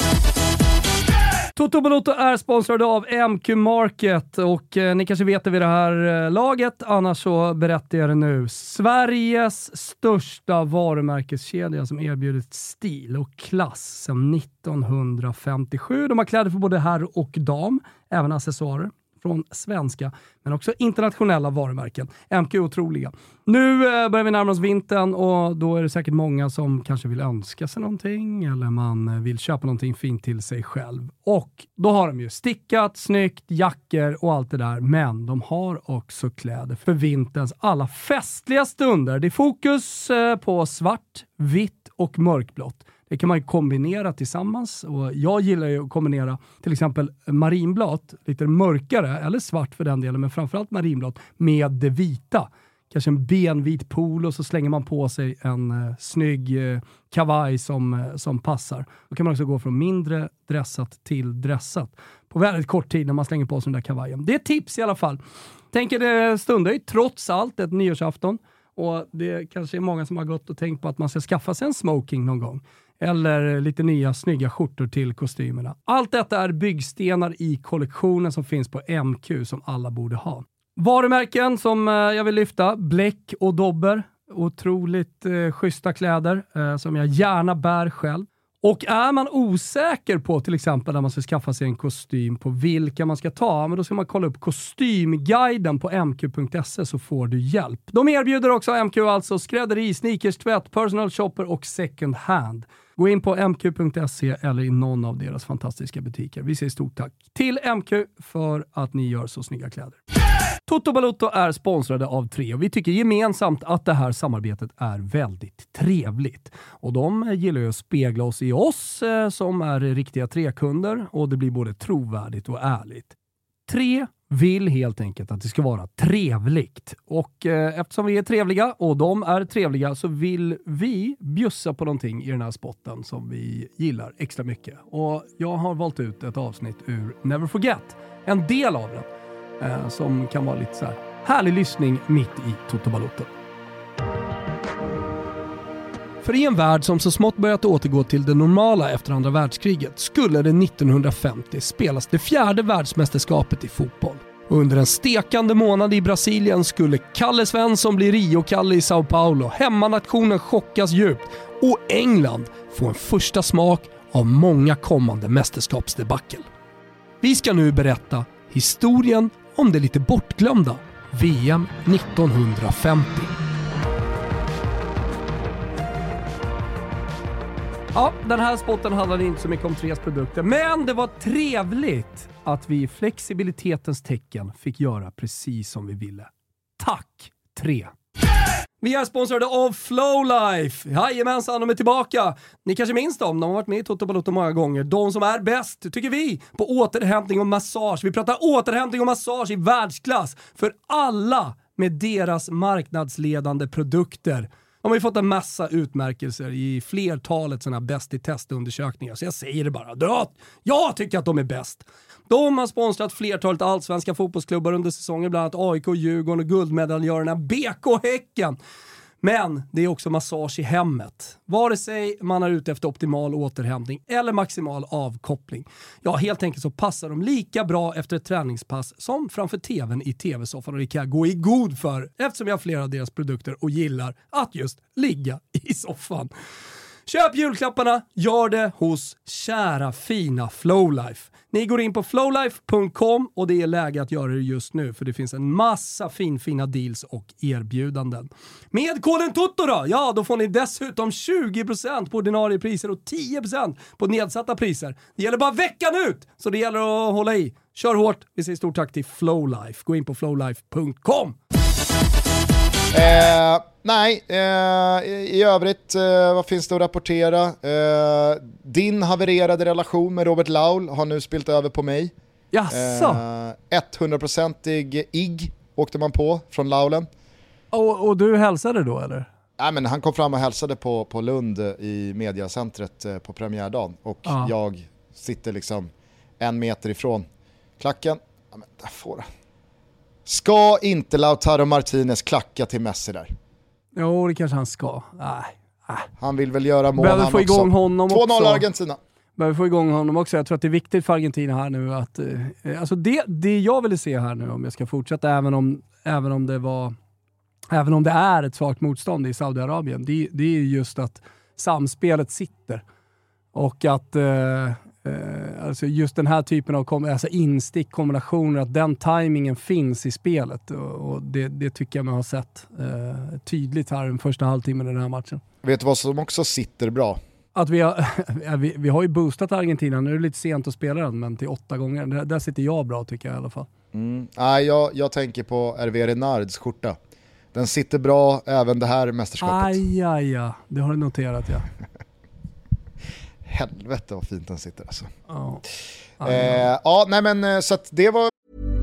Toto Balotto är sponsrade av M Q Market och eh, ni kanske vet det vid det här eh, laget, annars så berättar jag det nu. Sveriges största varumärkeskedja som erbjudit stil och klass sedan nittonhundrafemtiosju. De har kläder för både herr och dam, även accessoarer. från svenska men också internationella varumärken. M Q är otroliga. Nu eh, börjar vi närma oss vintern och då är det säkert många som kanske vill önska sig någonting eller man vill köpa någonting fint till sig själv. Och då har de ju stickat, snyggt, jackor och allt det där, men de har också kläder för vinterns alla festliga stunder. Det är fokus eh, på svart, vitt och mörkblått. Det kan man ju kombinera tillsammans och jag gillar ju att kombinera till exempel marinblått, lite mörkare eller svart för den delen, men framförallt marinblått med det vita. Kanske en benvit polo och så slänger man på sig en eh, snygg eh, kavaj som, eh, som passar. Då kan man också gå från mindre dressat till dressat på väldigt kort tid när man slänger på sig den där kavajen. Det är ett tips i alla fall. Tänker det stundar ju trots allt ett nyårsafton och det kanske är många som har gått och tänkt på att man ska skaffa sig en smoking någon gång. Eller lite nya snygga skjortor till kostymerna. Allt detta är byggstenar i kollektionen som finns på M Q som alla borde ha. Varumärken som eh, jag vill lyfta. Bläck och Dobber. Otroligt eh, schyssta kläder eh, som jag gärna bär själv. Och är man osäker på till exempel när man ska skaffa sig en kostym på vilka man ska ta, men då ska man kolla upp kostymguiden på m q punkt se så får du hjälp. De erbjuder också M Q alltså skrädderi, sneakers, tvätt, personal shopper och second hand. Gå in på m q punkt se eller i någon av deras fantastiska butiker. Vi säger stort tack till M Q för att ni gör så snygga kläder. Toto Balotto är sponsrade av Tre och vi tycker gemensamt att det här samarbetet är väldigt trevligt. Och de gillar ju att spegla oss i oss eh, som är riktiga Tre-kunder och det blir både trovärdigt och ärligt. Tre vill helt enkelt att det ska vara trevligt. Och eh, eftersom vi är trevliga och de är trevliga så vill vi bjussa på någonting i den här spotten som vi gillar extra mycket. Och jag har valt ut ett avsnitt ur Never Forget. En del av den. Eh, som kan vara lite så här härlig lyssning mitt i Toto Balotto. För i en värld som så smått börjat återgå till det normala efter andra världskriget skulle det nittonhundrafemtio spelas det fjärde världsmästerskapet i fotboll. Och under en stekande månad i Brasilien skulle Kalle Svensson bli Rio-Kalle i Sao Paulo, hemmanationen chockas djupt och England få en första smak av många kommande mästerskapsdebacle. Vi ska nu berätta historien om det lite bortglömda V M nittonhundrafemtio. Ja, den här spotten handlade inte så mycket om Tres produkter, men det var trevligt att vi i flexibilitetens tecken fick göra precis som vi ville. Tack, Tre! Vi är sponsrade av Flowlife. Jajamensan, de är tillbaka. Ni kanske minns dem, de har varit med i Toto Balotto många gånger. De som är bäst, tycker vi, på återhämtning och massage. Vi pratar återhämtning och massage i världsklass för alla med deras marknadsledande produkter. De har ju fått en massa utmärkelser i flertalet sådana bäst i testundersökningar. Så jag säger det bara. Ja, jag tycker att de är bäst. De har sponsrat flertalet allsvenska fotbollsklubbar under säsongen. Bland annat A I K, Djurgården och guldmedaljörerna B K Häcken. Men det är också massage i hemmet. Vare sig man är ute efter optimal återhämtning eller maximal avkoppling. Ja, helt enkelt så passar de lika bra efter ett träningspass som framför tvn i tv-soffan. Och det kan jag gå i god för eftersom jag har flera av deras produkter och gillar att just ligga i soffan. Köp julklapparna, gör det hos kära fina Flowlife. Ni går in på flowlife punkt com och det är läge att göra det just nu för det finns en massa fin, fina deals och erbjudanden. Med koden TOTO då, ja då får ni dessutom tjugo procent på ordinarie priser och tio procent på nedsatta priser. Det gäller bara veckan ut, så det gäller att hålla i. Kör hårt, vi säger stort tack till Flowlife. Gå in på flowlife punkt com. Eh, nej, eh, i, i övrigt, eh, vad finns det att rapportera? Eh, din havererade relation med Robert Laul har nu spilt över på mig. Jaså? Eh, hundraprocentig I G åkte man på från Laulen. Och, och du hälsade då eller? Nej, men han kom fram och hälsade på, på Lund i mediacentret eh, på premiärdagen. Och ah. jag sitter liksom en meter ifrån klacken. Ja, men där får han. Ska inte Lautaro Martinez klacka till Messi där? Jo, det kanske han ska. Nej. Nej. Han vill väl göra mål Behöver han få igång också. honom två noll också. Argentina. Behöver få igång honom också. Jag tror att det är viktigt för Argentina här nu att eh, alltså det, det jag ville se här nu om jag ska fortsätta även om, även om det var även om det är ett svagt motstånd i Saudiarabien. Det, det är just att samspelet sitter och att eh, Eh, alltså just den här typen av kom- alltså instick, kombinationer, att den timingen finns i spelet. Och, och det, det tycker jag man har sett eh, tydligt här den första halvtimmen i den här matchen. Vet du vad som också sitter bra? Att vi, har, vi, vi har ju boostat Argentina, nu är det lite sent att spela den, men till åtta gånger. Där, där sitter jag bra tycker jag i alla fall. Mm. Ah, jag, jag tänker på R V Renards skjorta. Den sitter bra även det här mästerskapet. Aj, aj, aj. Det har du noterat, ja. Helvete vad fint den sitter alltså. Oh. Eh, ja, nej men så att det var...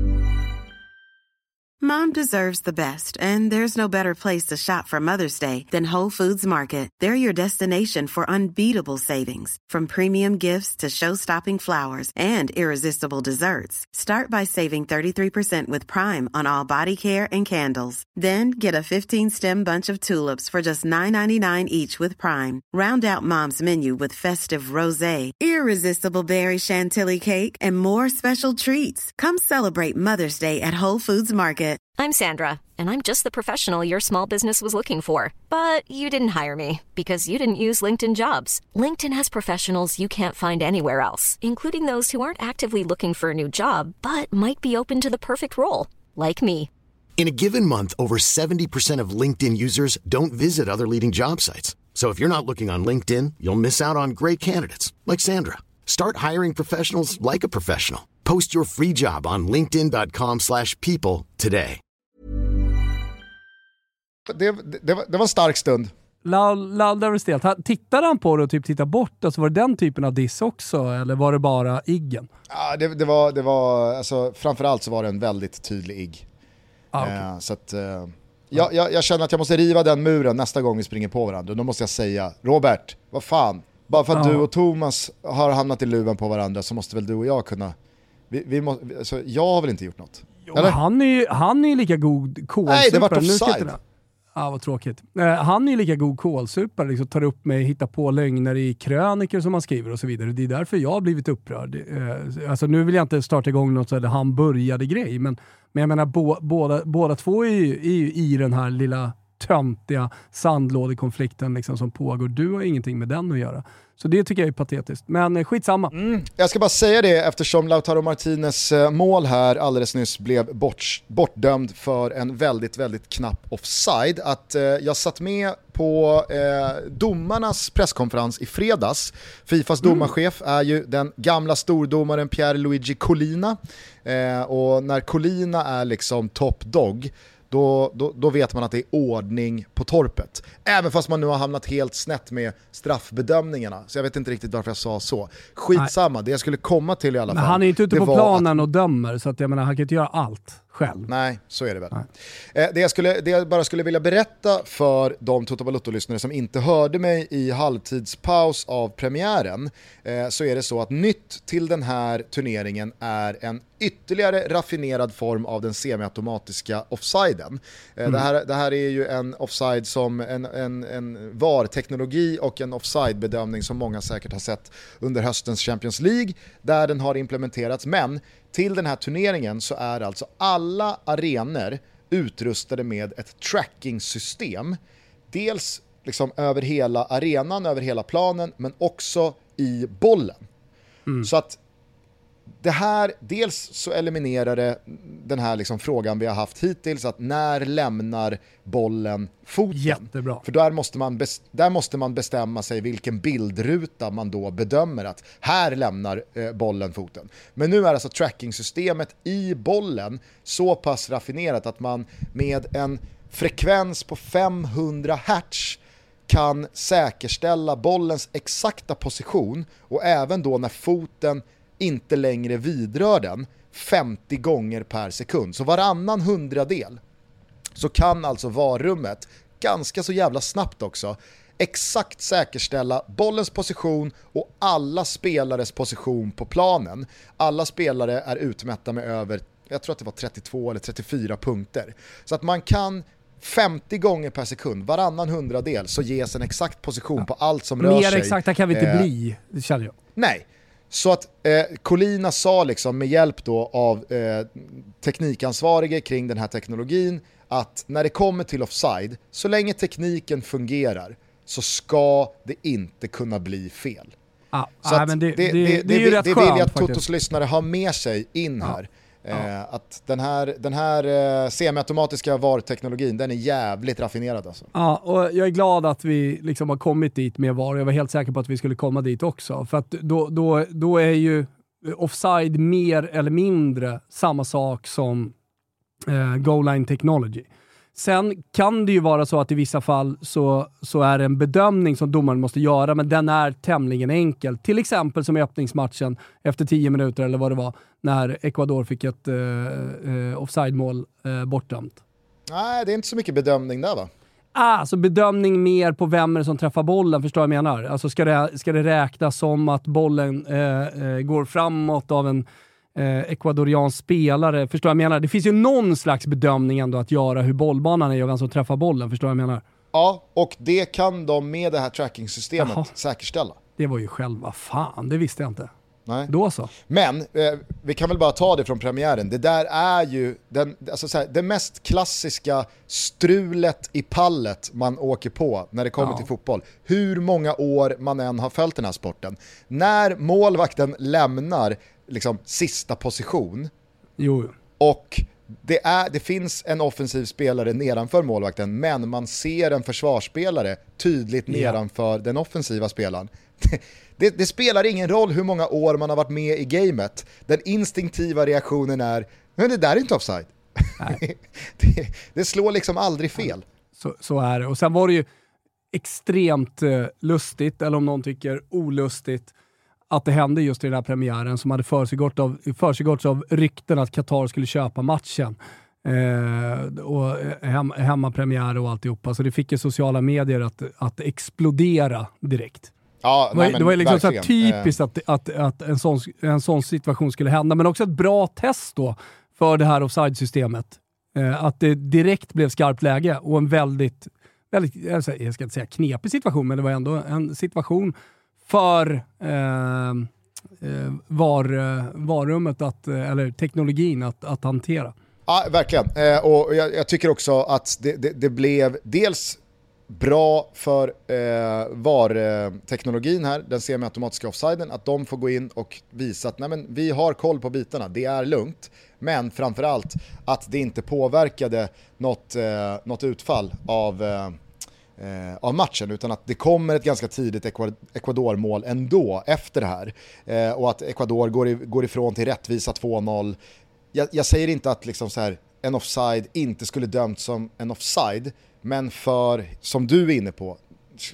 Mom deserves the best, and there's no better place to shop for Mother's Day than Whole Foods Market. They're your destination for unbeatable savings, from premium gifts to show-stopping flowers and irresistible desserts. Start by saving thirty-three percent with Prime on all body care and candles. Then get a fifteen-stem bunch of tulips for just nine ninety-nine each with Prime. Round out Mom's menu with festive rosé, irresistible berry chantilly cake, and more special treats. Come celebrate Mother's Day at Whole Foods Market. I'm Sandra, and I'm just the professional your small business was looking for. But you didn't hire me because you didn't use LinkedIn Jobs. LinkedIn has professionals you can't find anywhere else, including those who aren't actively looking for a new job, but might be open to the perfect role, like me. In a given month, over seventy percent of LinkedIn users don't visit other leading job sites. So if you're not looking on LinkedIn, you'll miss out on great candidates, like Sandra. Start hiring professionals like a professional. Post your free job on linkedin dot com slash people today. Det, det, var, det var en stark stund. Laddar väl stelt. Tittade han på det och typ tittade bort? Alltså var det den typen av diss också? Eller var det bara iggen? Ja, det, det var, det var alltså, framförallt så var det en väldigt tydlig igg. Ah, okay. eh, så att, eh, jag, jag, jag känner att jag måste riva den muren nästa gång vi springer på varandra. Då måste jag säga, Robert, vad fan? Bara för att ah. du och Thomas har hamnat i luven på varandra så måste väl du och jag kunna... Vi, vi må, alltså, jag har väl inte gjort något? Jo, han är ju han är ju lika god kolsupare. Nej, det var offside. Ja, vad tråkigt. Eh, han är ju lika god kolsupare, liksom tar upp mig, hittar på lögner i kröniker som han skriver och så vidare. Det är därför jag har blivit upprörd. Eh, alltså nu vill jag inte starta igång något så där han började grej, men, men jag menar bo, båda, båda två är ju, är ju i den här lilla töntiga sandlådekonflikten liksom som pågår. Du har ingenting med den att göra. Så det tycker jag är patetiskt. Men skitsamma. Mm. Jag ska bara säga det eftersom Lautaro Martinez mål här alldeles nyss blev bort, bortdömd för en väldigt, väldigt knapp offside. Att eh, jag satt med på eh, domarnas presskonferens i fredags. Fifas mm. domarchef är ju den gamla stordomaren Pierluigi Collina. Eh, och när Collina är liksom top dog, Då, då, då vet man att det är ordning på torpet. Även fast man nu har hamnat helt snett med straffbedömningarna. Så jag vet inte riktigt varför jag sa så. Skitsamma, Nej. det jag skulle komma till i alla Men fall. Han är inte ute på planen att... och dömer, så att jag menar, han kan inte göra allt själv. Nej, så är det väl. Eh, det, jag skulle, det jag bara skulle vilja berätta för de Toto Balotto-lyssnare som inte hörde mig i halvtidspaus av premiären, eh, så är det så att nytt till den här turneringen är en ytterligare raffinerad form av den semiautomatiska offsiden. Eh, mm. det, här, det här är ju en offside som en, en, en V A R-teknologi och en offside-bedömning som många säkert har sett under höstens Champions League, där den har implementerats. Men till den här turneringen så är alltså alla arenor utrustade med ett tracking-system. Dels liksom över hela arenan, över hela planen, men också i bollen. Mm. Så att det här, dels så eliminerar det den här liksom frågan vi har haft hittills, att när lämnar bollen foten? Jättebra. För där måste, man bes- där måste man bestämma sig vilken bildruta man då bedömer att här lämnar eh, bollen foten. Men nu är alltså trackingsystemet i bollen så pass raffinerat att man med en frekvens på femhundra hertz kan säkerställa bollens exakta position, och även då när foten inte längre vidrör den femtio gånger per sekund. Så varannan hundradel så kan alltså varummet ganska så jävla snabbt också exakt säkerställa bollens position och alla spelares position på planen. Alla spelare är utmätta med över, jag tror att det var trettiotvå eller trettiofyra punkter. Så att man kan femtio gånger per sekund, varannan hundradel, så ges en exakt position ja. på allt som rör Mer sig. Mer exakta kan vi inte eh, bli, det känner jag. Nej. Så att eh, Collina sa liksom med hjälp då av eh, teknikansvarige kring den här teknologin att när det kommer till offside, så länge tekniken fungerar så ska det inte kunna bli fel. Ah, så ah, men det, det, det, det, det är ju det, rätt det skönt, vill jag att faktiskt. Totos lyssnare har med sig in Ja. här. Ja. Eh, att den här, den här eh, semiautomatiska V A R-teknologin, den är jävligt raffinerad alltså. Ja, och jag är glad att vi liksom har kommit dit med V A R. Jag var helt säker på att vi skulle komma dit också. För att då, då, då är ju offside mer eller mindre samma sak som eh, goal line technology. Sen kan det ju vara så att i vissa fall så, så är det en bedömning som domaren måste göra, men den är tämligen enkel. Till exempel som i öppningsmatchen efter tio minuter eller vad det var, när Ecuador fick ett eh, eh, offside-mål eh, bortdömt. Nej, det är inte så mycket bedömning där va? Ah, alltså bedömning mer på vem är det som träffar bollen, förstår jag vad jag menar? Alltså ska det, ska det räknas som att bollen eh, eh, går framåt av en eh, ekvadoriansk spelare, förstår jag vad jag menar? Det finns ju någon slags bedömning ändå att göra hur bollbanan är och vem som träffar bollen, förstår jag vad jag menar? Ja, och det kan de med det här trackingsystemet Jaha. säkerställa. Det var ju själva fan, det visste jag inte. Nej. Då så. Men eh, vi kan väl bara ta det från premiären. Det där är ju den, alltså så här, det mest klassiska strulet i pallet man åker på när det kommer Ja. till fotboll. Hur många år man än har följt den här sporten. När målvakten lämnar liksom sista position Jo. och det, är, det finns en offensiv spelare nedanför målvakten, men man ser en försvarsspelare tydligt Ja. nedanför den offensiva spelaren. Det, det spelar ingen roll hur många år man har varit med i gamet. Den instinktiva reaktionen är, men det där är inte offside. det, det slår liksom aldrig fel. Så, så är det. Och sen var det ju extremt eh, lustigt, eller om någon tycker olustigt, att det hände just i den här premiären som hade försiggått av, försiggått av rykten att Qatar skulle köpa matchen. Eh, och hem, hemmapremiär och alltihopa. Så det fick ju sociala medier att, att explodera direkt. Ja, Det var, nej, men det var liksom så här verkligen. typiskt att, att, att en, sån, en sån situation skulle hända. Men också ett bra test då för det här offside-systemet. Eh, att det direkt blev skarpt läge och en väldigt, väldigt, jag ska inte säga knepig situation, men det var ändå en situation för eh, eh, var, eh, varummet att, eller teknologin att, att hantera. Ja, verkligen. Eh, och jag, jag tycker också att det, det, det blev dels bra för eh, V A R-teknologin här, den semiautomatiska offsiden, att de får gå in och visa att nej, men vi har koll på bitarna, det är lugnt. Men framförallt att det inte påverkade något, eh, något utfall av, eh, eh, av matchen, utan att det kommer ett ganska tidigt Ecuador-mål ändå efter det här. Eh, och att Ecuador går, i, går ifrån till rättvisa två noll. Jag, jag säger inte att liksom så här, en offside inte skulle dömt som en offside, men för, som du är inne på,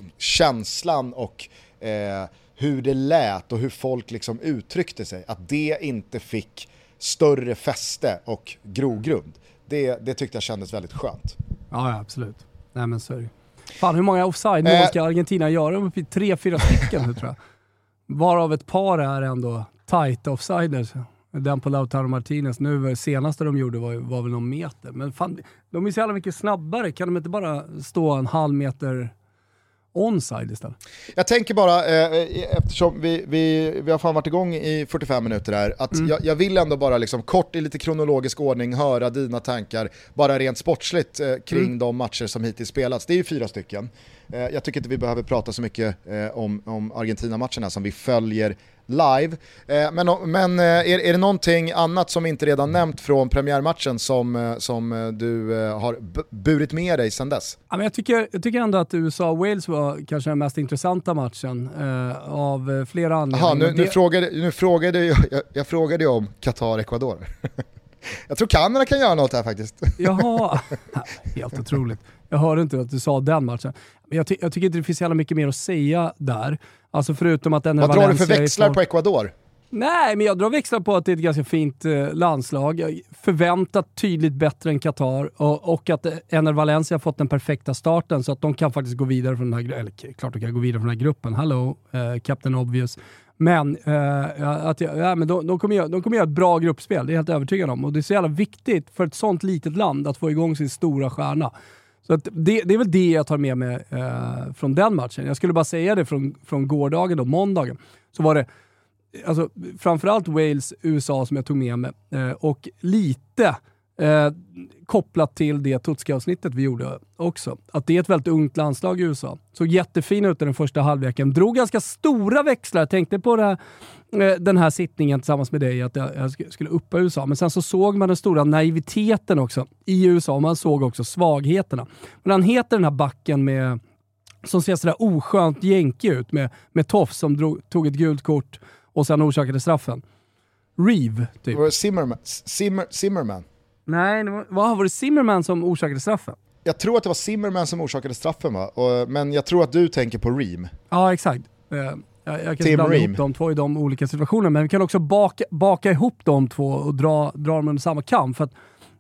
känslan och eh, hur det lät och hur folk liksom uttryckte sig, att det inte fick större fäste och grogrund. Det, det tyckte jag kändes väldigt skönt. Ja, ja absolut. Nej, men så är det. Fan, hur många offside-mål Eh. ska Argentina göra? De är tre, fyra stycken nu, tror jag. Varav ett par är ändå tight offsiders. Den på Lautaro Martinez. Nu senaste de gjorde var, var väl någon meter. Men fan, de är så jävla mycket snabbare. Kan de inte bara stå en halv meter onside istället? Jag tänker bara, eh, eftersom vi, vi, vi har fan varit igång i fyrtiofem minuter här, att Mm. jag, jag vill ändå bara liksom kort i lite kronologisk ordning höra dina tankar, bara rent sportsligt eh, kring Mm. de matcher som hittills spelats. Det är ju fyra stycken. Eh, jag tycker inte vi behöver prata så mycket eh, om, om Argentina-matcherna som vi följer live. Eh, men men eh, är, är det någonting annat som inte redan nämnt från premiärmatchen som, eh, som eh, du eh, har b- burit med dig sedan dess? Ja, men jag, tycker, jag tycker ändå att U S A och Wales var kanske den mest intressanta matchen eh, av eh, flera anledningar. Aha, nu, Men nu, det- frågade, nu frågade jag, jag, jag frågade ju om Qatar-Ecuador. Jag tror Kanada kan göra något här faktiskt. Jaha, helt otroligt. Jag hörde inte att du sa den matchen. Men jag, ty- jag tycker inte det finns så jävla mycket mer att säga där. Alltså förutom att den är Vad drar du för Valencia i växlar form- på Ecuador? Nej, men jag drar växlar på att det är ett ganska fint eh, landslag. Jag förväntat tydligt bättre än Qatar och, och att Ener Valencia har fått den perfekta starten så att de kan faktiskt gå vidare från den här, eller klart de kan gå vidare från den här gruppen. Hello, eh, Captain Obvious. Men, eh, att, ja, men de, de, kommer göra, de kommer göra ett bra gruppspel, det är jag helt övertygad om. Och det är så jävla viktigt för ett sånt litet land att få igång sin stora stjärna. Så att det, det är väl det jag tar med mig eh, från den matchen. Jag skulle bara säga det från, från gårdagen och måndagen. Så var det alltså, framförallt Wales, U S A som jag tog med mig. Eh, och lite Eh, kopplat till det Tutski-avsnittet vi gjorde också. Att det är ett väldigt ungt landslag i U S A. Såg jättefin ut i den första halvleken. Drog ganska stora växlar. Jag tänkte på det här, eh, den här sittningen tillsammans med dig att jag, jag skulle uppa U S A. Men sen så såg man den stora naiviteten också i U S A. Och man såg också svagheterna. Men han heter den här backen med som ser sådär oskönt jänke ut med, med Toff som drog, tog ett gult kort och sen orsakade straffen. Reeve, typ. Zimmerman. Zimmer, Zimmerman. Nej, det var, vad var det Zimmerman som orsakade straffen? Jag tror att det var Zimmerman som orsakade straffen, va? Och, men jag tror att du tänker på Reem. Ja, exakt. Jag, jag kan blanda ihop de två i de olika situationerna, men vi kan också baka, baka ihop de två och dra, dra dem under samma kamp, för att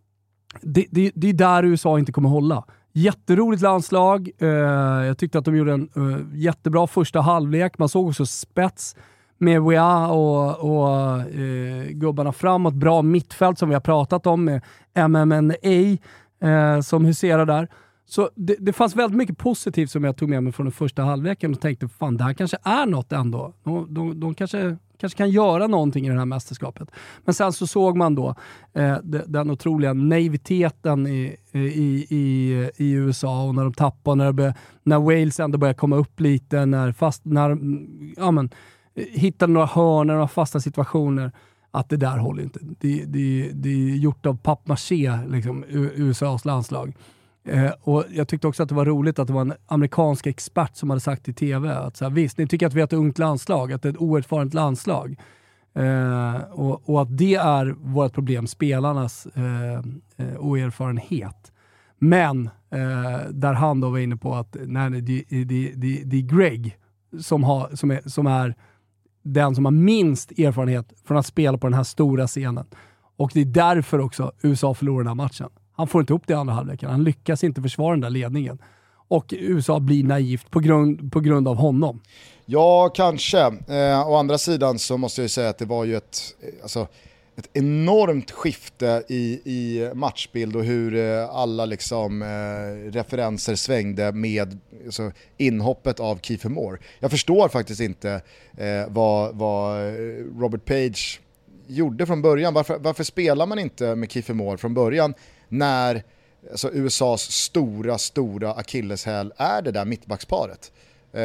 det, det, det är där U S A inte kommer hålla. Jätteroligt landslag. Uh, jag tyckte att de gjorde en uh, jättebra första halvlek. Man såg också spets med W A och, och uh, gubbarna framåt. Bra mittfält som vi har pratat om med M M N A uh, som huserar där. Så det, det fanns väldigt mycket positivt som jag tog med mig från den första halvleken och tänkte, fan, det här kanske är något ändå. De, de, de kanske, kanske kan göra någonting i det här mästerskapet. Men sen så såg man då eh, den otroliga naiviteten i, i, i, i U S A och när de tappade, när, be, när Wales ändå började komma upp lite, när, fast, när ja, men, hittade några hörnor, några fasta situationer, att det där håller inte. Det, det, det är gjort av pappmaché, liksom, U S A:s landslag. Eh, och jag tyckte också att det var roligt att det var en amerikansk expert som hade sagt i tv att så här, visst, ni tycker att vi har ett ungt landslag, att det är ett oerfaret landslag. Eh, och, och att det är vårt problem, spelarnas eh, oerfarenhet. Men eh, där han då var inne på att nej, det, det, det, det, det är Greg som, har, som, är, som är den som har minst erfarenhet från att spela på den här stora scenen. Och det är därför också U S A förlorar den här matchen. Han får inte upp det i andra halvleken. Han lyckas inte försvara den där ledningen. Och U S A blir naivt på grund, på grund av honom. Ja, kanske. Eh, å andra sidan så måste jag säga att det var ju ett, alltså, ett enormt skifte i, i matchbild och hur eh, alla liksom, eh, referenser svängde med alltså, inhoppet av Kiefer Moore. Jag förstår faktiskt inte eh, vad, vad Robert Page gjorde från början. Varför, varför spelar man inte med Kiefer Moore från början när alltså, U S A:s stora, stora akilleshäl är det där mittbacksparet? Eh,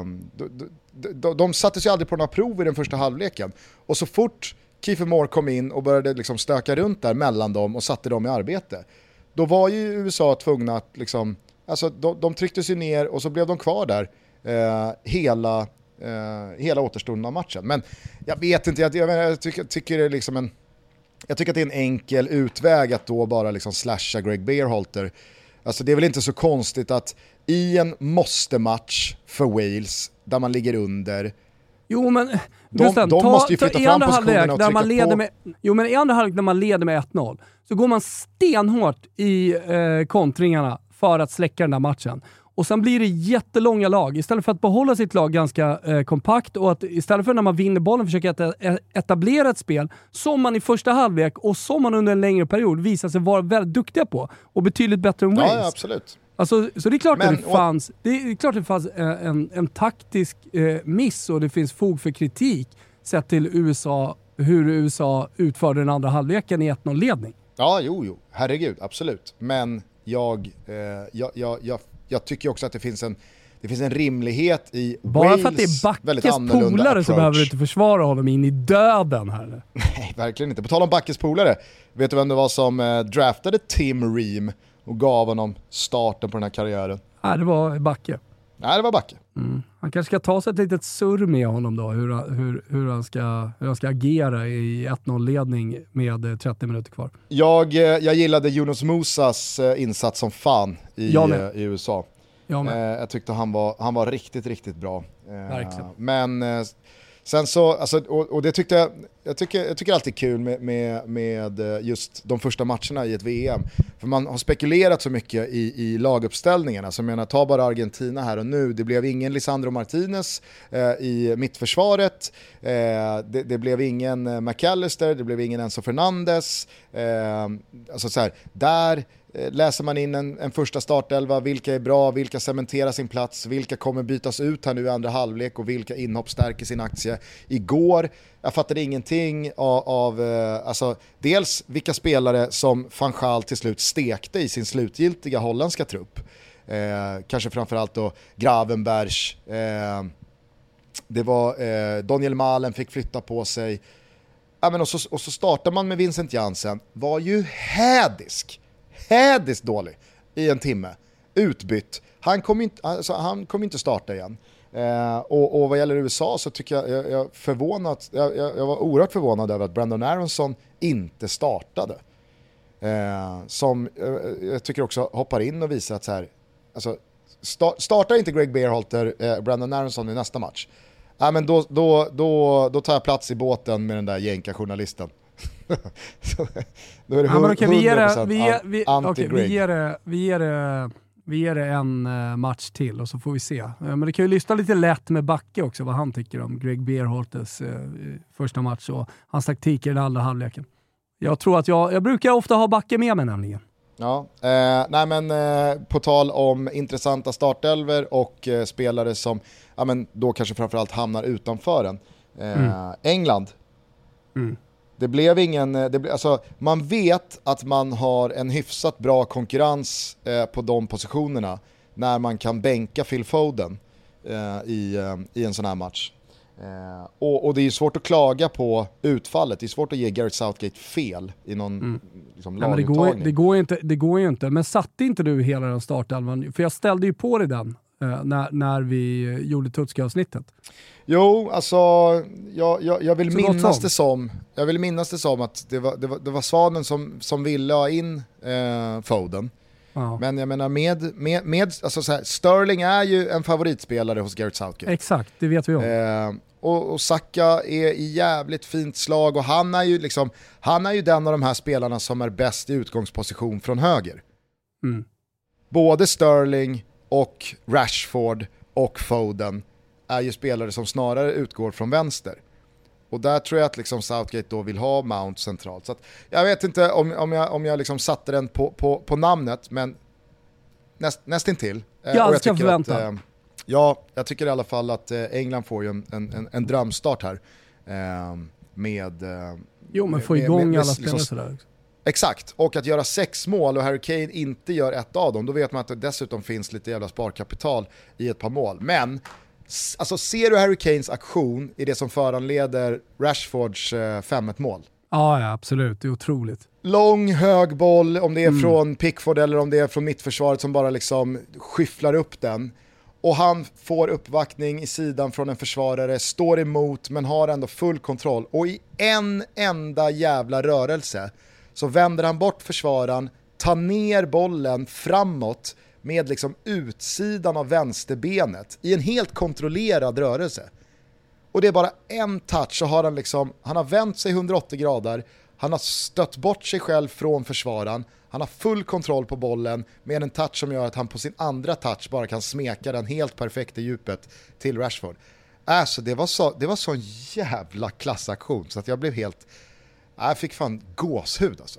de, de, de, de satte sig aldrig på några prov i den första halvleken. Och så fort Kiefer Moore kom in och började liksom stöka runt där mellan dem och satte dem i arbete, då var ju U S A tvungna att liksom, alltså, de, de tryckte sig ner och så blev de kvar där eh, hela, eh, hela återstoden av matchen. Men jag vet inte, jag, jag, jag tycker, tycker det är liksom en Jag tycker att det är en enkel utväg att då bara liksom slasha Greg Berhalter. Alltså det är väl inte så konstigt att i en måste-match för Wales där man ligger under, Jo, men de, Gusten, de ta, måste ju ta, flytta i fram andra positionerna halvlek, och där trycka man leder på. med, Jo, men i andra halvlek när man leder med ett noll så går man stenhårt i eh, kontringarna för att släcka den där matchen. Och sen blir det jättelånga lag. Istället för att behålla sitt lag ganska eh, kompakt och att istället för när man vinner bollen försöka et- etablera ett spel som man i första halvlek och som man under en längre period visar sig vara väldigt duktiga på och betydligt bättre än Wales. Ja, ja, absolut. Alltså, så det är klart Men, att det fanns, det är klart att det fanns en, en, en taktisk eh, miss och det finns fog för kritik sett till U S A, hur U S A utförde den andra halvleken i ett noll-ledning. Ja, jo, jo. Herregud, absolut. Men jag, eh, jag, jag, jag, jag tycker också att det finns en, det finns en rimlighet i Bara Wales för att det är väldigt Backes polare approach. så behöver du inte försvara honom in i döden här. Nej, verkligen inte. På tal om Backes polare, vet du vem det var som eh, draftade Tim Ream och gav honom starten på den här karriären? Nej, det var Backe. Nej, det var Backe. Mm. Han kanske ska ta sig ett litet surr med honom då, hur, hur, hur, han, ska, hur han ska agera i ett noll-ledning med trettio minuter kvar. Jag, jag gillade Yunus Musas insats som fan i, i U S A. Jag, eh, jag tyckte han var, han var riktigt, riktigt bra. Eh, men eh, sen så, alltså, och, och det tyckte jag, jag tycker, jag tycker alltid är kul med, med, med just de första matcherna i ett V M. För man har spekulerat så mycket i, i laguppställningarna. Så jag menar, ta bara Argentina här och nu. Det blev ingen Lisandro Martinez eh, i mittförsvaret. Eh, det, det blev ingen McAllister, det blev ingen Enzo Fernandes. Eh, alltså så här, där läser man in en, en första startelva, vilka är bra, vilka cementerar sin plats, vilka kommer bytas ut här nu i andra halvlek och vilka inhopp stärker sin aktie. Igår, jag fattade ingenting av, av alltså, dels vilka spelare som Van Gaal till slut stekte i sin slutgiltiga holländska trupp. Eh, kanske framförallt då Gravenberch, eh, det var eh, Daniel Malen fick flytta på sig. Ja, men och, så, och så startar man med Vincent Janssen, var ju hädisk, hädisk dålig i en timme, utbytt. Han kommer inte, alltså, han kommer inte starta igen. Eh, och, och vad gäller U S A så tycker jag, jag, jag, förvånat, jag, jag, jag var oerhört förvånad över att Brandon Aronson inte startade. Eh, som eh, jag tycker också hoppar in och visar att så här, alltså, sta, startar inte Greg Berhalter eh, Brandon Aronson i nästa match, ja, men då, då, då, då tar jag plats i båten med den där jänka-journalisten. Då är det ja, men okej, vi ger det, vi ger, vi, anti-Greg. okej, vi ger det, vi ger det, vi ger det en uh, match till och så får vi se. Uh, men det kan ju lyssna lite lätt med Backe också vad han tycker om Greg Berhalters uh, första match och hans taktik i den andra halvleken. Jag tror att jag, jag brukar ofta ha Backe med mig nämligen. Ja, eh, nej men eh, på tal om intressanta startelver och eh, spelare som ja, men då kanske framförallt hamnar utanför den. Eh, mm. England. Mm. Det blev ingen, det ble, alltså, man vet att man har en hyfsat bra konkurrens eh, på de positionerna när man kan bänka Phil Foden eh, i, eh, i en sån här match. Eh, och, och det är svårt att klaga på utfallet. Det är svårt att ge Gareth Southgate fel i någon mm. liksom, ja, men det, går, det, går inte, det går ju inte. Men satte inte du hela den startelvan? För jag ställde ju på dig den eh, när, när vi gjorde Tutski-avsnittet. Jo, alltså jag, jag, jag, vill minnas det som, jag vill minnas det som att det var, det var, det var Svanen som, som ville ha in eh, Foden. Ja. Men jag menar med, med, med alltså så här, Sterling är ju en favoritspelare hos Gareth Southgate. Exakt, det vet vi om. Eh, och, och Saka är i jävligt fint slag och han är ju liksom, han är ju den av de här spelarna som är bäst i utgångsposition från höger. Mm. Både Sterling och Rashford och Foden är ju spelare som snarare utgår från vänster. Och där tror jag att liksom Southgate då vill ha Mount centralt. Så att jag vet inte om, om jag, om jag liksom satte den på, på, på namnet, men näst, nästintill. Ja, jag ska förvänta. Att, eh, ja, jag tycker i alla fall att eh, England får ju en, en, en drömstart här. Eh, med... Eh, jo, men få igång med, med, alla spelare liksom, sådär. Exakt, och att göra sex mål och Harry Kane inte gör ett av dem, då vet man att det dessutom finns lite jävla sparkapital i ett par mål. Men alltså, ser du Harry Kanes aktion i det som föranleder Rashfords eh, fem ett mål? Ja, ja, absolut. Det är otroligt. Lång, hög boll, om det är mm. från Pickford eller om det är från mittförsvaret som bara liksom skyfflar upp den. Och han får uppvaktning i sidan från en försvarare, står emot men har ändå full kontroll. Och i en enda jävla rörelse så vänder han bort försvararen, tar ner bollen framåt med liksom utsidan av vänsterbenet i en helt kontrollerad rörelse. Och det är bara en touch så har han liksom, han har vänt sig hundraåttio grader, han har stött bort sig själv från försvararen, han har full kontroll på bollen med en touch som gör att han på sin andra touch bara kan smeka den helt perfekt i djupet till Rashford. Alltså det var så, det var så en jävla klassaktion så att jag blev helt, jag fick fan gåshud alltså.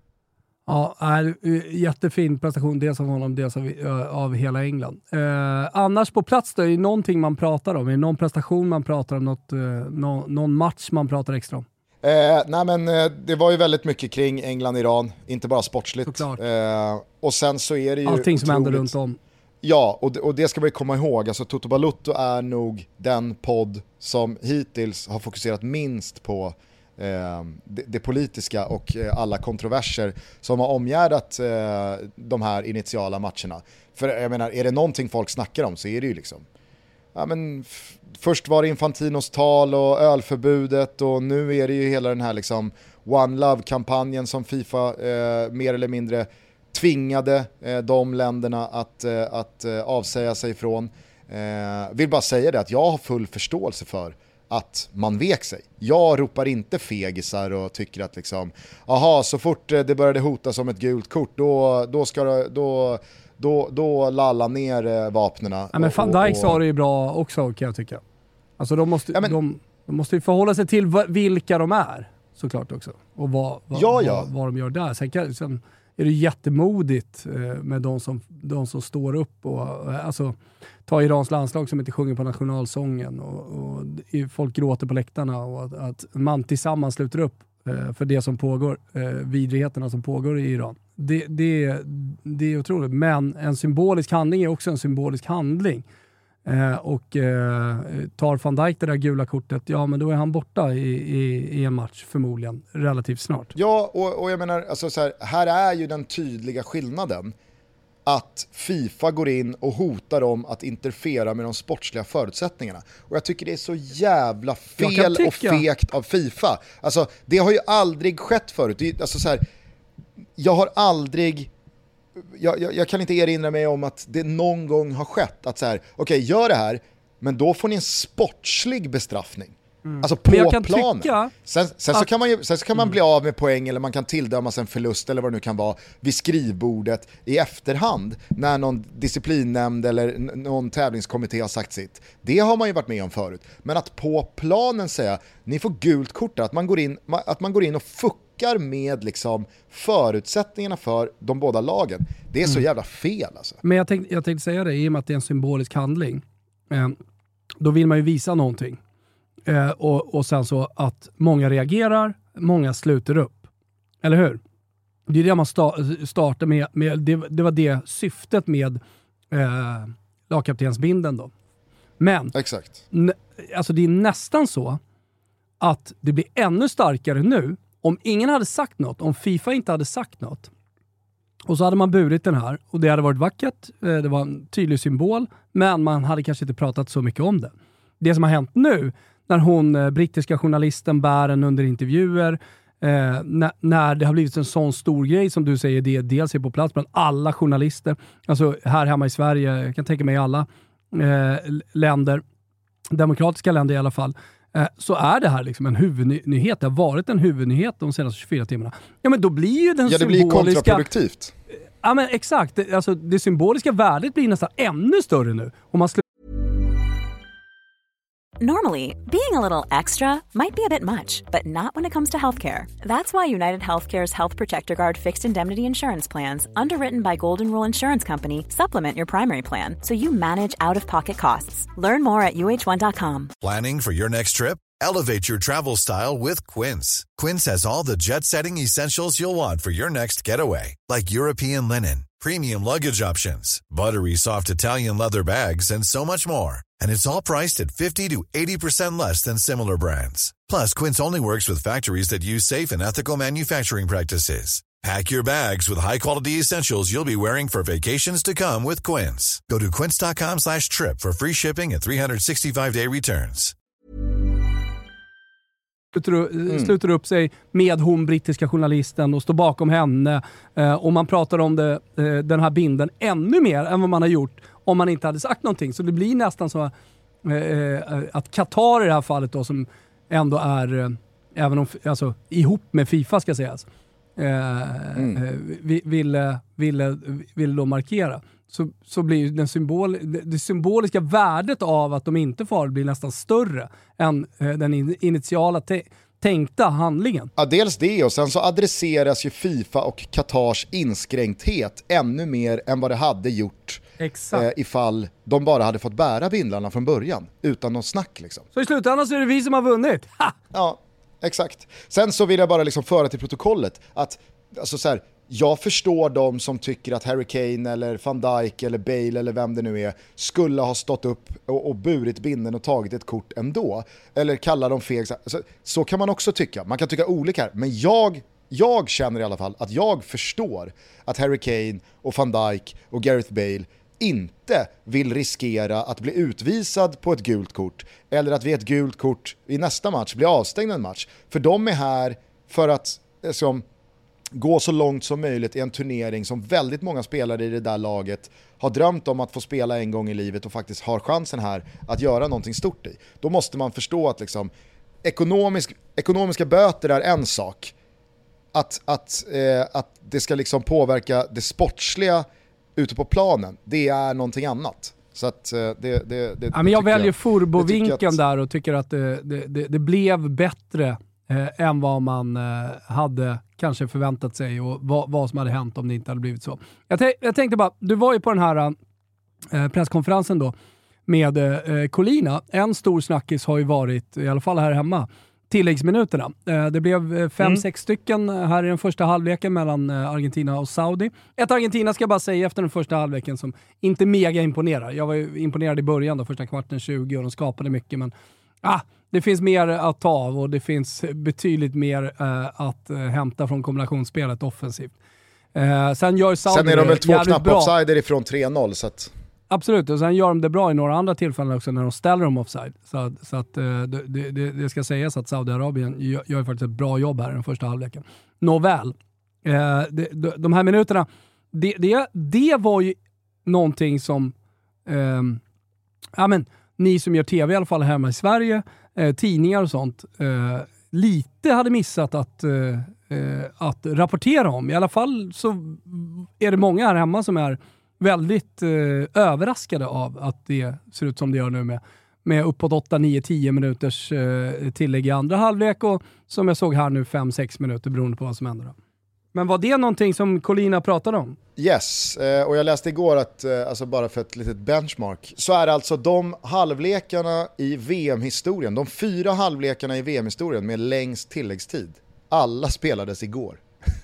Ja, är jättefin prestation, dels av honom, dels av, av hela England. Eh, annars på plats då, är det någonting man pratar om? Är det någon prestation man pratar om? Något, eh, no, någon match man pratar extra om? Eh, nej men eh, det var ju väldigt mycket kring England-Iran, inte bara sportsligt. Eh, och sen så är det ju allting som otroligt... händer runt om. Ja, och det, och det ska vi komma ihåg. Alltså, Toto Balutto är nog den podd som hittills har fokuserat minst på eh, det, det politiska och eh, alla kontroverser som har omgärdat eh, de här initiala matcherna. För jag menar, är det någonting folk snackar om så är det ju liksom ja, men f- först var det Infantinos tal och ölförbudet och nu är det ju hela den här liksom One Love-kampanjen som FIFA eh, mer eller mindre tvingade eh, de länderna att, eh, att eh, avsäga sig från. Eh, vill bara säga det att jag har full förståelse för att man vek sig. Jag ropar inte fegisar och tycker att liksom, aha, så fort det började hota som ett gult kort då, då ska det, då Då, då lalla ner eh, vapnena. Ja, men Van Dijk sa det ju bra också kan jag tycka. Alltså de måste, ja, men, de, de måste ju förhålla sig till vilka de är såklart också. Och vad, vad, ja, ja. vad, vad de gör där. Sen kan, sen, är det jättemodigt eh, med de som, de som står upp och eh, alltså, ta Irans landslag som inte sjunger på nationalsången och, och folk gråter på läktarna och att, att man tillsammans sluter upp eh, för det som pågår, eh, vidrigheterna som pågår i Iran. Det, det, det är otroligt. Men en symbolisk handling är också en symbolisk handling. Eh, och eh, tar Van Dijk det där gula kortet, ja men då är han borta i, i, i en match förmodligen relativt snart. Ja, och, och jag menar, alltså så här, här är ju den tydliga skillnaden att FIFA går in och hotar dem att interfera med de sportsliga förutsättningarna. Och jag tycker det är så jävla fel och fegt av FIFA. Alltså, det har ju aldrig skett förut. Det, alltså så här, jag har aldrig... Jag, jag, jag kan inte erinra mig om att det någon gång har skett att så här, okej, okay, gör det här, men då får ni en sportslig bestraffning. Mm. Alltså på planen. Sen, sen, så kan man ju, sen så kan man bli av med poäng eller man kan tilldömas en förlust eller vad det nu kan vara vid skrivbordet i efterhand när någon disciplinnämnd eller n- någon tävlingskommitté har sagt sitt. Det har man ju varit med om förut. Men att på planen säga, ni får gult kort, att man går in, att man går in och fuckar med liksom förutsättningarna för de båda lagen. Det är så jävla fel alltså. Men jag tänkte, jag tänkte säga det, i och med att det är en symbolisk handling. Eh, då vill man ju visa någonting. Eh, och, och sen så att många reagerar, många sluter upp. Eller hur? Det är det man sta- startar med. med det, det var det syftet med eh, lagkaptensbinden då. Men exakt. N- alltså det är nästan så att det blir ännu starkare nu om ingen hade sagt något, om FIFA inte hade sagt något. Och så hade man burit den här och det hade varit vackert, eh, det var en tydlig symbol, men man hade kanske inte pratat så mycket om det. Det som har hänt nu, när hon, eh, brittiska journalisten, bär den under intervjuer, eh, när, när det har blivit en sån stor grej som du säger, det dels är på plats bland alla journalister, alltså här hemma i Sverige, jag kan tänka mig i alla eh, länder, demokratiska länder i alla fall, eh, så är det här liksom en huvudnyhet. Det har varit en huvudnyhet de senaste tjugofyra timmarna. Ja, men då blir ju den ja, det symboliska... blir kontraproduktivt. Ja, men exakt. Det, alltså, det symboliska värdet blir nästan ännu större nu. Om man sl- Normally, being a little extra might be a bit much, but not when it comes to healthcare. That's why United Healthcare's Health Protector Guard fixed indemnity insurance plans, underwritten by Golden Rule Insurance Company, supplement your primary plan so you manage out-of-pocket costs. Learn more at U H one dot com. Planning for your next trip? Elevate your travel style with Quince. Quince has all the jet-setting essentials you'll want for your next getaway, like European linen, premium luggage options, buttery soft Italian leather bags, and so much more. And it's all priced at fifty to eighty percent less than similar brands. Plus, Quince only works with factories that use safe and ethical manufacturing practices. Pack your bags with high-quality essentials you'll be wearing for vacations to come with Quince. Go to quince.com slash trip for free shipping and three sixty-five day returns. Mm. sluter upp sig med hon brittiska journalisten och står bakom henne, eh, och man pratar om det, eh, den här binden ännu mer än vad man har gjort om man inte hade sagt någonting. Så det blir nästan så eh, att Qatar i det här fallet då, som ändå är eh, även om, alltså, ihop med FIFA ska sägas, eh, mm. eh, ville, ville, ville då markera. Så, så blir den symbol, det, det symboliska värdet av att de inte får blir nästan större än eh, den in, initiala te, tänkta handlingen. Ja, dels det, och sen så adresseras ju FIFA och Qatars inskränkthet ännu mer än vad det hade gjort eh, ifall de bara hade fått bära bindlarna från början, utan någon snack liksom. Så i slutändan så är det vi som har vunnit. Ha! Ja, exakt. Sen så vill jag bara liksom föra till protokollet att alltså så här, jag förstår de som tycker att Harry Kane eller Van Dijk eller Bale eller vem det nu är skulle ha stått upp och, och burit binden och tagit ett kort ändå. Eller kalla dem feg. Så, så kan man också tycka. Man kan tycka olika här. Men jag, jag känner i alla fall att jag förstår att Harry Kane och Van Dijk och Gareth Bale inte vill riskera att bli utvisad på ett gult kort eller att vid ett gult kort i nästa match bli avstängd en match. För de är här för att som gå så långt som möjligt i en turnering som väldigt många spelare i det där laget har drömt om att få spela en gång i livet och faktiskt har chansen här att göra någonting stort i. Då måste man förstå att liksom, ekonomisk, ekonomiska böter är en sak. Att, att, eh, att det ska liksom påverka det sportsliga ute på planen, det är någonting annat. Så att eh, det, det, det, ja, men jag väljer jag, Furbo-vinkeln att... där och tycker att det, det, det, det blev bättre eh, än vad man eh, hade kanske förväntat sig och vad, vad som hade hänt om det inte hade blivit så. Jag, t- jag tänkte bara, du var ju på den här eh, presskonferensen då med eh, Collina. En stor snackis har ju varit, i alla fall här hemma, tilläggsminuterna. Eh, det blev fem, mm. sex stycken här i den första halvleken mellan eh, Argentina och Saudi. Ett Argentina ska jag bara säga efter den första halvleken som inte mega imponerar. Jag var ju imponerad i början då, första kvarten tjugo, och de skapade mycket, men ah, det finns mer att ta av och det finns betydligt mer eh, att eh, hämta från kombinationsspelet offensivt. Eh, sen gör Saudi Sen är de väl två knappa offsider ifrån tre noll, så att... Absolut, och sen gör de det bra i några andra tillfällen också när de ställer dem offside. Så, så att det, det, det ska sägas att Saudiarabien gör, gör faktiskt ett bra jobb här i den första halvleken. Nåväl, eh, de, de, de här minuterna, det, det, det var ju någonting som eh, ja, men, ni som gör tv i alla fall hemma i Sverige, eh, tidningar och sånt, eh, lite hade missat att, eh, att rapportera om. I alla fall så är det många här hemma som är väldigt eh, överraskade av att det ser ut som det gör nu med, med uppåt åtta, nio, tio minuters eh, tillägg i andra halvlek och som jag såg här nu fem sex minuter beroende på vad som händer då. Men var det någonting som Collina pratade om? Yes, eh, och jag läste igår att, eh, alltså bara för ett litet benchmark, så är det alltså de halvlekarna i V M-historien, de fyra halvlekarna i V M-historien med längst tilläggstid, alla spelades igår.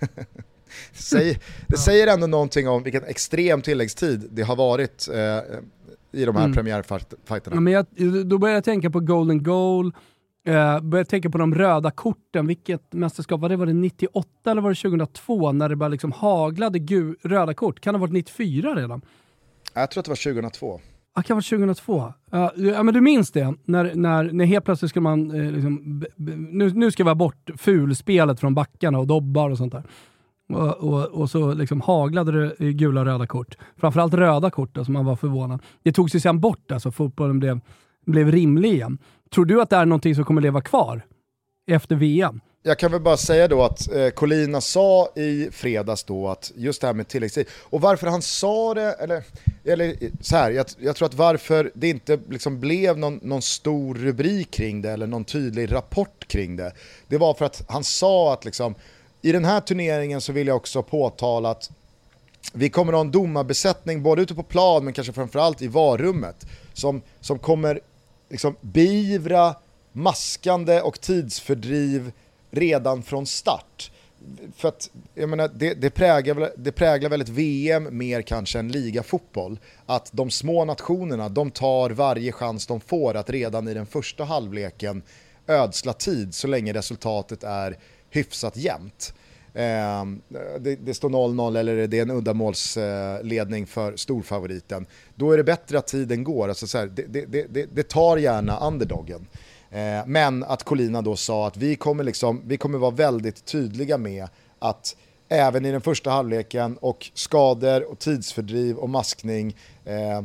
Det säger, det säger ändå någonting om vilken extrem tilläggstid det har varit eh, i de här mm. premiärfighterna. Ja, men jag, då börjar jag tänka på Golden Goal, eh, börjar tänka på de röda korten. Vilket mästerskap var det? Var det nittioåtta eller var det tjugohundratvå när det bara liksom haglade gu- röda kort? Kan det ha varit nittiofyra redan? Jag tror att det var tjugohundratvå. Ja, kan det vara tjugohundratvå? Ja, ja, men du minns det? När, när, när helt plötsligt ska man eh, liksom, b- b- nu, nu ska vi ha bort fulspelet från backarna och dobbar och sånt där. Och, och, och så liksom haglade det gula och röda kort. Framförallt röda kort då, som man var förvånad. Det tog sig sedan bort, alltså fotbollen blev, blev rimlig igen. Tror du att det är någonting som kommer leva kvar efter V M? Jag kan väl bara säga då att eh, Collina sa i fredags då att just det här med tilläggstid, och varför han sa det, eller, eller så här, jag, jag tror att varför det inte liksom blev någon, någon stor rubrik kring det eller någon tydlig rapport kring det, det var för att han sa att liksom i den här turneringen så vill jag också påtala att vi kommer att ha en domarbesättning både ute på plan men kanske framförallt i varummet som, som kommer liksom beivra maskande och tidsfördriv redan från start. För att jag menar, det, det, präglar, det präglar väl ett V M mer kanske än ligafotboll, att de små nationerna de tar varje chans de får att redan i den första halvleken ödsla tid så länge resultatet är hyfsat jämnt. Eh, det, det står noll noll eller det är en uddamålsledning för storfavoriten. Då är det bättre att tiden går. Alltså så här, det, det, det, det tar gärna underdoggen. Eh, men att Collina då sa att vi kommer, liksom, vi kommer vara väldigt tydliga med att även i den första halvleken och skador och tidsfördriv och maskning, eh,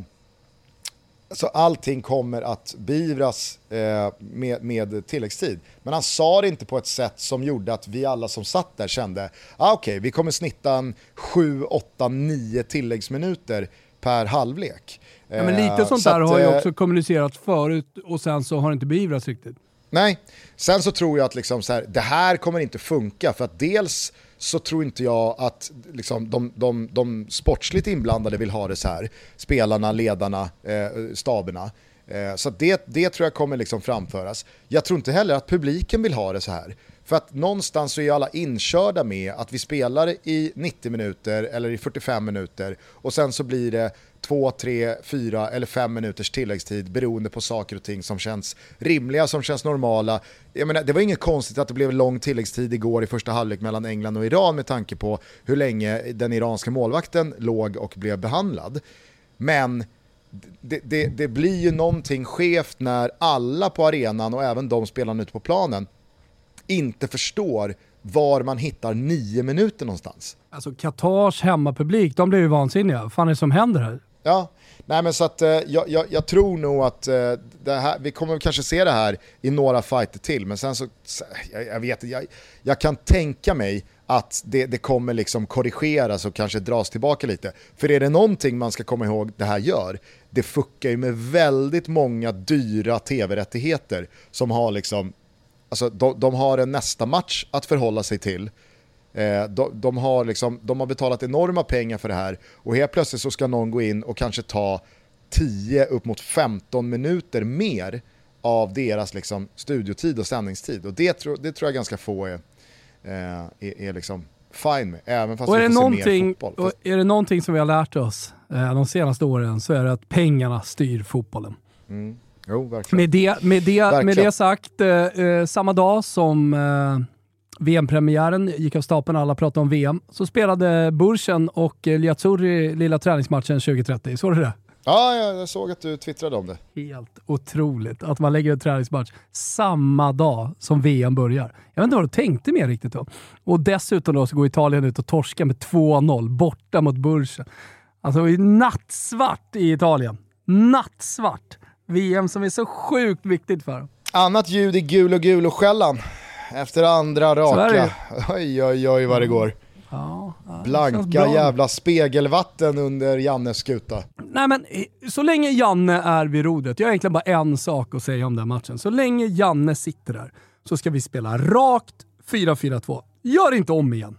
så allting kommer att beivras eh, med, med tilläggstid. Men han sa det inte på ett sätt som gjorde att vi alla som satt där kände ah, okej, okay, vi kommer snitta en sju, åtta, nio tilläggsminuter per halvlek. Ja, men lite sånt så där att, har ju också kommunicerats förut och sen så har det inte beivrats riktigt. Nej, sen så tror jag att liksom så här, det här kommer inte funka för att dels så tror inte jag att liksom, de, de, de sportsligt inblandade vill ha det så här. Spelarna, ledarna, eh, staberna. Eh, så det, det tror jag kommer liksom framföras. Jag tror inte heller att publiken vill ha det så här. För att någonstans så är alla inkörda med att vi spelar i nittio minuter eller i fyrtiofem minuter och sen så blir det två, tre, fyra eller fem minuters tilläggstid beroende på saker och ting som känns rimliga, som känns normala. Jag menar, det var inget konstigt att det blev lång tilläggstid igår i första halvlek mellan England och Iran med tanke på hur länge den iranska målvakten låg och blev behandlad. Men det, det, det blir ju någonting skevt när alla på arenan och även de spelarna ute på planen inte förstår var man hittar nio minuter någonstans. Alltså Katars hemmapublik, de blir ju vansinniga. Vad fan är det som händer här? Ja, nej men så att eh, jag, jag, jag tror nog att eh, det här, vi kommer kanske se det här i några fighter till, men sen så, jag, jag vet, jag, jag kan tänka mig att det, det kommer liksom korrigeras och kanske dras tillbaka lite. För är det någonting man ska komma ihåg det här gör, det fuckar ju med väldigt många dyra tv-rättigheter som har liksom alltså, de, de har en nästa match att förhålla sig till. Eh, de, de, har liksom, de har betalat enorma pengar för det här och helt plötsligt så ska någon gå in och kanske ta tio upp mot femton minuter mer av deras liksom, studiotid och sändningstid. Och det, tro, det tror jag ganska få är, eh, är, är liksom fine med, även fast och vi är får det se mer fotboll. Och är det någonting som vi har lärt oss eh, de senaste åren så är det att pengarna styr fotbollen. Mm. Jo, verkligen. Med det, med det, verkligen. med det sagt, eh, samma dag som eh, V M-premiären gick av stapeln, alla pratade om V M, så spelade Burschen och Liazzurri lilla träningsmatchen tjugo trettio. Såg du det? Ja, jag såg att du twittrade om det. Helt otroligt att man lägger en träningsmatch samma dag som V M börjar. Jag vet inte vad du tänkte med riktigt då. Och dessutom då så går Italien ut och torskar med två noll borta mot Burschen. Alltså det är nattsvart i Italien. Nattsvart. V M som är så sjukt viktigt för dem. Annat ljud i gul och gul och skällan. Efter andra raka. Oj, oj, oj vad det går. Ja, ja, blanka jävla spegelvatten under Jannes skuta. Nej men, så länge Janne är vid rodret, jag har egentligen bara en sak att säga om den matchen. Så länge Janne sitter där så ska vi spela rakt fyra fyra två. Gör inte om igen.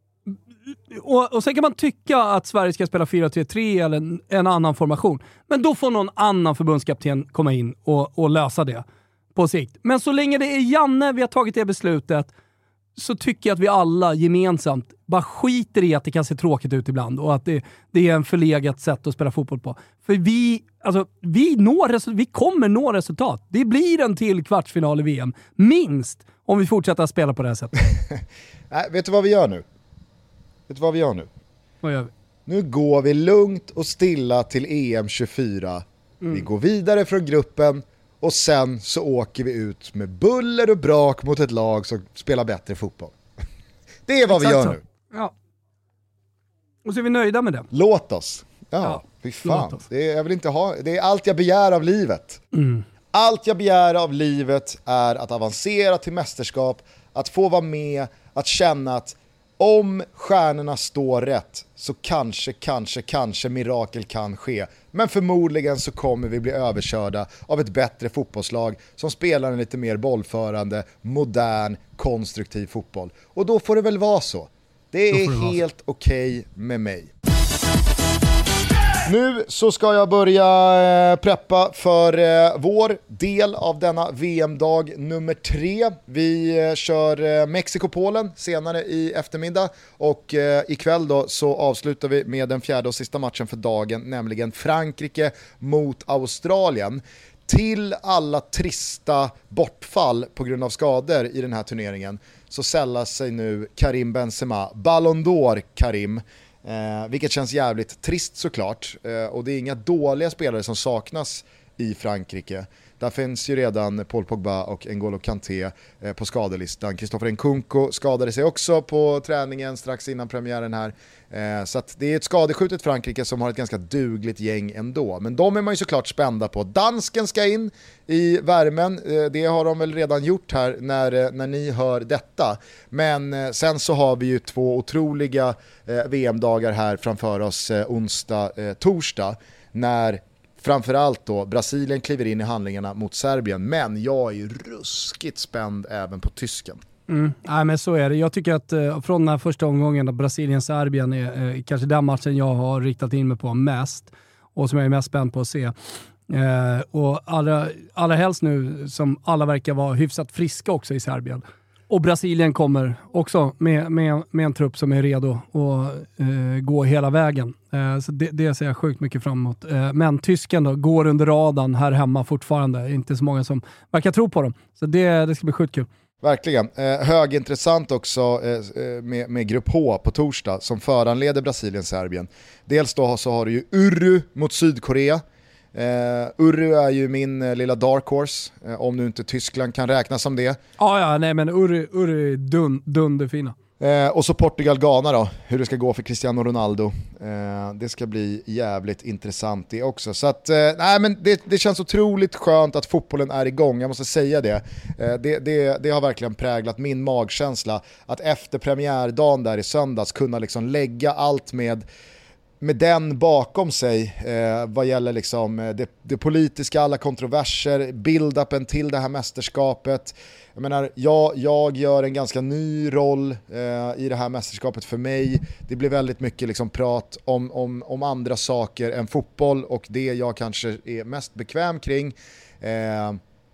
Och, och sen kan man tycka att Sverige ska spela fyra tre tre eller en, en annan formation. Men då får någon annan förbundskapten komma in och, och lösa det på sikt. Men så länge det är Janne vi har tagit det beslutet så tycker jag att vi alla gemensamt bara skiter i att det kan se tråkigt ut ibland och att det, det är en förlegat sätt att spela fotboll på. För vi, alltså, vi, når, vi kommer nå resultat. Det blir en till kvartsfinal i V M. Minst om vi fortsätter att spela på det här sättet. Nej, vet du vad vi gör nu? Vet du vad vi gör nu? Vad gör vi? Nu går vi lugnt och stilla till E M tjugofyra. Mm. Vi går vidare från gruppen och sen så åker vi ut med buller och brak mot ett lag som spelar bättre fotboll. Det är vad Exakt vi gör så. nu. Ja. Och så är vi nöjda med det. Låt oss. Ja, ja. Fy fan. Det är, jag vill inte ha, det är allt jag begär av livet. Mm. Allt jag begär av livet är att avancera till mästerskap, att få vara med, att känna att om stjärnorna står rätt så kanske, kanske, kanske mirakel kan ske. Men förmodligen så kommer vi bli överkörda av ett bättre fotbollslag som spelar en lite mer bollförande, modern, konstruktiv fotboll. Och då får det väl vara så. Det är helt okej med mig. Nu så ska jag börja eh, preppa för eh, vår del av denna V M-dag nummer tre. Vi eh, kör eh, Mexiko-Polen senare i eftermiddag och eh, ikväll då så avslutar vi med den fjärde och sista matchen för dagen, nämligen Frankrike mot Australien. Till alla trista bortfall på grund av skador i den här turneringen så sällar sig nu Karim Benzema, Ballon d'Or Karim. Eh, vilket känns jävligt trist såklart, eh, och det är inga dåliga spelare som saknas i Frankrike. Där finns ju redan Paul Pogba och N'Golo Kanté eh, på skadelistan. Christopher Nkunku skadade sig också på träningen strax innan premiären här. Eh, så att det är ett skadeskjutet Frankrike som har ett ganska dugligt gäng ändå. Men de är man ju såklart spända på. Dansken ska in i värmen. Eh, det har de väl redan gjort här när, eh, när ni hör detta. Men eh, sen så har vi ju två otroliga eh, V M-dagar här framför oss eh, onsdag, eh, torsdag. När framförallt då Brasilien kliver in i handlingarna mot Serbien. Men jag är ruskigt spänd även på tysken. Mm. Nej, men så är det. Jag tycker att eh, från den här första omgången Brasilien-Serbien är eh, kanske den matchen jag har riktat in mig på mest och som jag är mest spänd på att se. Eh, och allra, allra helst nu som alla verkar vara hyfsat friska också i Serbien. Och Brasilien kommer också med, med, med en trupp som är redo att eh, gå hela vägen. Eh, så det, det ser jag sjukt mycket fram emot. Eh, men tysken då går under radarn här hemma fortfarande. Inte så många som verkar tro på dem. Så det, det ska bli sjukt kul. Verkligen. Eh, högintressant också eh, med, med grupp H på torsdag som föranleder Brasilien-Serbien. Dels då så har du ju Uru mot Sydkorea. Uh, Uru är ju min uh, lilla dark horse, uh, om nu inte Tyskland kan räknas som det. Ah, ja, nej men Uru, Uru är dun, dunderfina. Uh, och så Portugal-Ghana då, hur det ska gå för Cristiano Ronaldo. Uh, det ska bli jävligt intressant det också. Så att, uh, nej men det, det känns otroligt skönt att fotbollen är igång, jag måste säga det. Uh, det, det. Det har verkligen präglat min magkänsla att efter premiärdagen där i söndags kunna liksom lägga allt med med den bakom sig eh, vad gäller liksom det, det politiska, alla kontroverser, build-upen till det här mästerskapet. Jag menar, jag, jag gör en ganska ny roll eh, i det här mästerskapet för mig. Det blir väldigt mycket liksom prat om, om, om andra saker än fotboll, och det jag kanske är mest bekväm kring. Eh,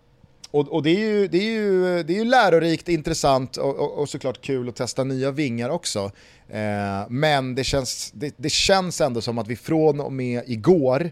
och och det, är ju, det, är ju, det är ju lärorikt, intressant och, och, och såklart kul att testa nya vingar också. Eh, men det känns, det, det känns ändå som att vi från och med igår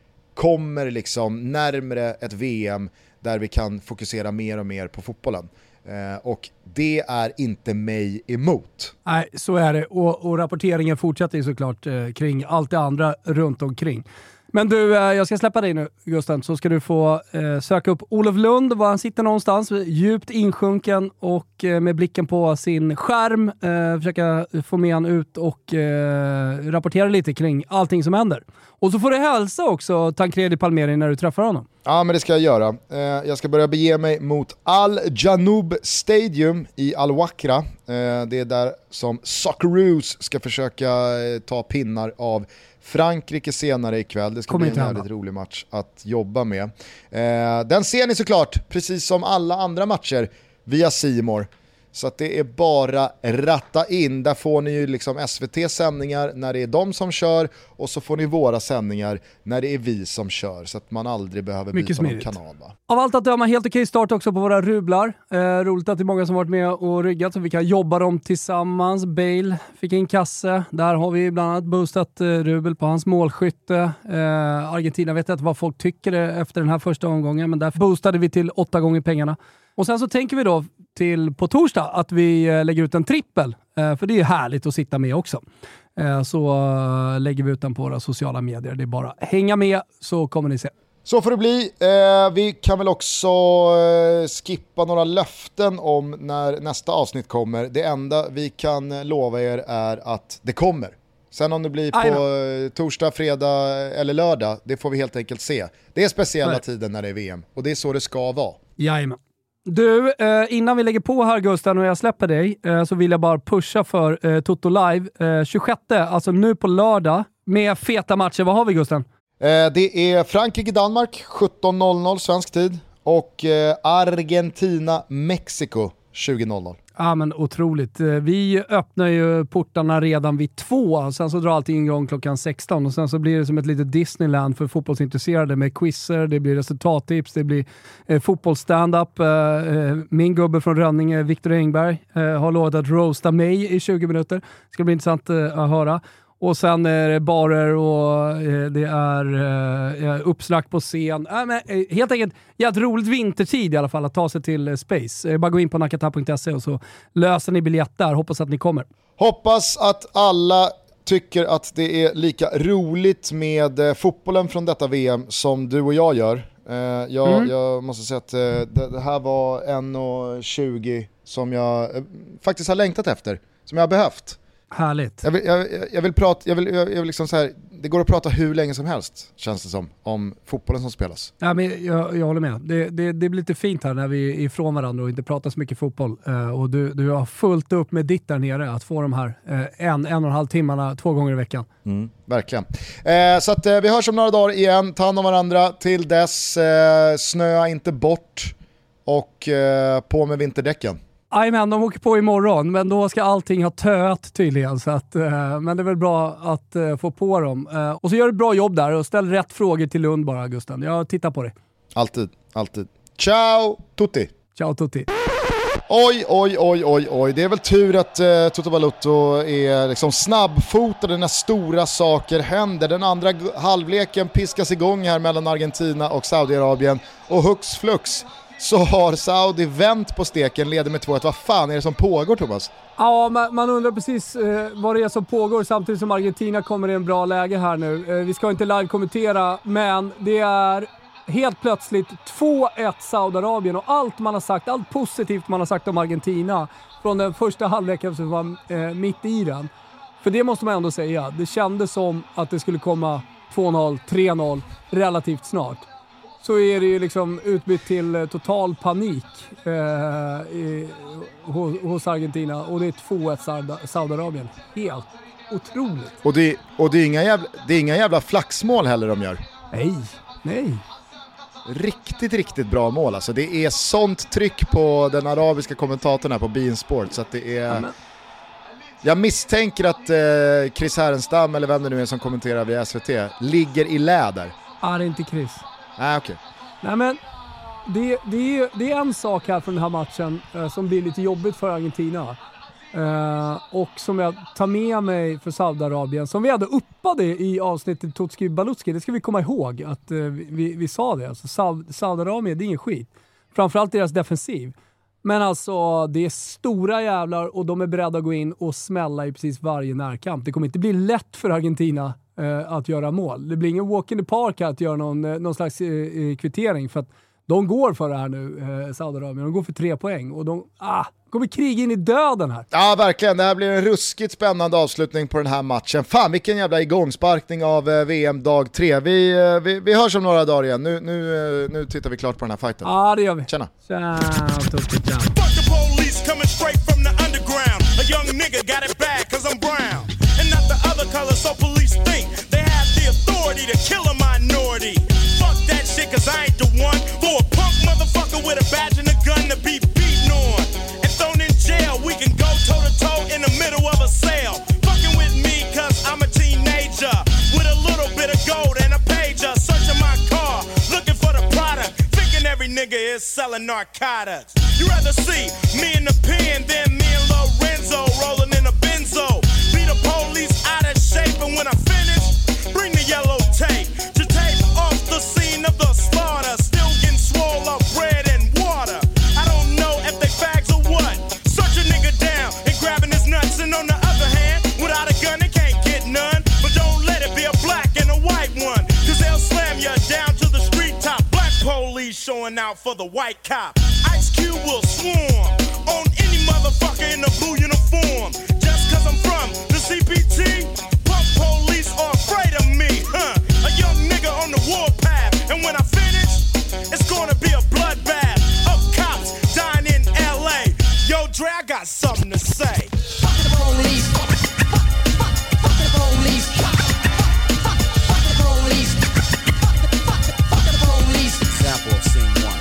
kommer liksom närmare ett V M där vi kan fokusera mer och mer på fotbollen. Eh, och det är inte mig emot. Nej, så är det. Och, och rapporteringen fortsätter ju såklart eh, kring allt det andra runt omkring. Men du, eh, jag ska släppa dig nu, Gusten, så ska du få eh, söka upp Olof Lund, var han sitter någonstans, djupt insjunken och eh, med blicken på sin skärm eh, försöka få med han ut och eh, rapportera lite kring allting som händer. Och så får du hälsa också Tancredi Palmeri när du träffar honom. Ja, men det ska jag göra. Eh, jag ska börja bege mig mot Al Janoub Stadium i Al-Wakra. Eh, det är där som Socceroos ska försöka eh, ta pinnar av Frankrike senare ikväll. Det ska Kommer bli en väldigt rolig match att jobba med. Eh, den ser ni såklart, precis som alla andra matcher, via C More. Så att det är bara ratta in. Där får ni ju liksom S V T-sändningar när det är de som kör, och så får ni våra sändningar när det är vi som kör, så att man aldrig behöver Mycket byta smidigt. någon kanal. Va? Av allt att döma helt okej start också på våra rublar. Eh, roligt att det är många som varit med och ryggat så vi kan jobba dem tillsammans. Bale fick in kasse. Där har vi bland annat boostat eh, rubel på hans målskytte. Eh, Argentina vet inte vad folk tycker efter den här första omgången, men där boostade vi till åtta gånger pengarna. Och sen så tänker vi då till på torsdag att vi eh, lägger ut en trippel. Eh, för det är härligt att sitta med också. Eh, så eh, lägger vi ut den på våra sociala medier. Det är bara hänga med så kommer ni se. Så får det bli. Eh, vi kan väl också eh, skippa några löften om när nästa avsnitt kommer. Det enda vi kan lova er är att det kommer. Sen om det blir på eh, torsdag, fredag eller lördag, det får vi helt enkelt se. Det är speciella Nej. tiden när det är V M, och det är så det ska vara. Jajamän. Du, eh, innan vi lägger på här Gusten och jag släpper dig eh, så vill jag bara pusha för eh, Toto Live eh, tjugosjätte, alltså nu på lördag med feta matcher. Vad har vi Gusten? Eh, det är Frankrike-Danmark sjutton noll noll svensk tid och eh, Argentina-Mexiko tjugo noll noll. Ja men otroligt. Vi öppnar ju portarna redan vid två, sen så drar allting igång klockan sexton och sen så blir det som ett litet Disneyland för fotbollsintresserade med quizzer, det blir resultattips, det blir eh, fotbollsstandup. Eh, min gubbe från Rönninge, Viktor Engberg, eh, har lovat att roasta mig i tjugo minuter. Det ska bli intressant eh, att höra. Och sen är det barer och eh, det är eh, uppslack på scen. Äh, men, eh, helt enkelt, jävligt roligt vintertid i alla fall att ta sig till eh, Space. Eh, bara gå in på nakata punkt se och så löser ni biljett där. Hoppas att ni kommer. Hoppas att alla tycker att det är lika roligt med eh, fotbollen från detta V M som du och jag gör. Eh, jag, mm. jag måste säga att eh, det, det här var en tjugo som jag eh, faktiskt har längtat efter. Som jag har behövt. Härligt. Jag vill, jag, jag vill prata, jag vill, jag vill liksom så här, det går att prata hur länge som helst, känns det som, om fotbollen som spelas. Ja, men jag, jag håller med. Det, det, det blir lite fint här när vi är ifrån varandra och inte pratar så mycket fotboll. Uh, och du, du har fullt upp med ditt där nere att få de här uh, en, en och en halv timmarna två gånger i veckan. Mm, verkligen. Uh, så att uh, vi hörs om några dagar igen. Ta hand om varandra. Till dess, uh, snöa inte bort och uh, på med vinterdäcken. Jajamän, de åker på imorgon, men då ska allting ha töat tydligen. Så att, uh, men det är väl bra att uh, få på dem. Uh, och så gör du ett bra jobb där och ställ rätt frågor till Lund bara, Gusten. Jag tittar på dig. Alltid, alltid. Ciao tutti! Ciao tutti! Oj, oj, oj, oj, oj. Det är väl tur att uh, Toto Balotto är liksom snabbfotad när stora saker händer. Den andra g- halvleken piskas igång här mellan Argentina och Saudiarabien. Och hux flux så har Saudi vänt på steken, leder med två ett. Vad fan är det som pågår, Thomas? Ja, man, man undrar precis eh, vad det är som pågår samtidigt som Argentina kommer i en bra läge här nu. Eh, vi ska inte live-kommentera, men det är helt plötsligt två ett Saudiarabien och allt man har sagt, allt positivt man har sagt om Argentina från den första halvleken som var eh, mitt i den. För det måste man ändå säga. Det kändes som att det skulle komma två noll, tre noll relativt snart. Så är det ju liksom utbytt till total panik eh, i, hos, hos Argentina och det är två ett Saudiarabien. Helt otroligt. Och det, och det, är inga jävla, det är inga jävla flaxmål heller de gör. Nej, nej. Riktigt, riktigt bra mål. Alltså, det är sånt tryck på den arabiska kommentatorn här på beIN Sport så att det är... Ja, jag misstänker att eh, Chris Härenstam eller vem det nu är som kommenterar via S V T ligger i läder. Ja, det är inte Chris. Nej, okej. Okay. Nej, men det, det, är, det är en sak här från den här matchen eh, som blir lite jobbigt för Argentina. Eh, och som jag tar med mig för Saudiarabien. Som vi hade uppade i avsnittet Tutski Balutski. Det ska vi komma ihåg att eh, vi, vi sa det. Alltså, Saud- Saudiarabien, det är ingen skit. Framförallt deras defensiv. Men alltså, det är stora jävlar och de är beredda att gå in och smälla i precis varje närkamp. Det kommer inte bli lätt för Argentina eh, att göra mål. Det blir ingen walk in the park att göra någon, eh, någon slags eh, kvittering för att de går för det här nu, eh, Saudiarabien. De går för tre poäng och de ah, kommer krig in i döden här. Ja, verkligen. Det här blir en ruskigt spännande avslutning på den här matchen. Fan, vilken jävla igångsparkning av eh, V M dag tre. Vi, eh, vi, vi hörs om några dagar igen. Nu, nu, eh, nu tittar vi klart på den här fighten. Ja, det gör vi. Tjena. Tjena, Tutti, tjena. Fuck the police coming straight from the underground. A young nigga got it bad cause I'm brown. And not the other color, so police think they have the authority to kill a minority. Fuck that shit cause I ain't the one for a punk motherfucker with a badge and a gun to be beaten on. And thrown in jail, we can go toe to toe in the middle of a sale. Fucking with me cause I'm a teenager with a little bit of gold and a pager. Searching my car, looking for the product. Thinking every nigga is selling narcotics. You rather see me in the pen than me and Lorenzo rolling in a benzo. Be the police out of shape, and when I finish, bring the yellow tape to tape off the scene of the slaughter. Still getting swole up bread and water. I don't know if they fags or what. Search a nigga down and grabbing his nuts, and on the other hand, without a gun they can't get none. But don't let it be a black and a white one, cause they'll slam you down to the street top. Black police showing out for the white cop. Ice Cube will swarm on any motherfucker in a blue uniform. Just cause I'm from the C P T, punk police are afraid of me, huh? A young nigga on the warpath, and when I finish, it's gonna be a bloodbath of cops dying in L A. Yo, Dre, I got something to say. Fuck the police. Fuck the police. Fuck the police. Fuck the police. Example of scene one.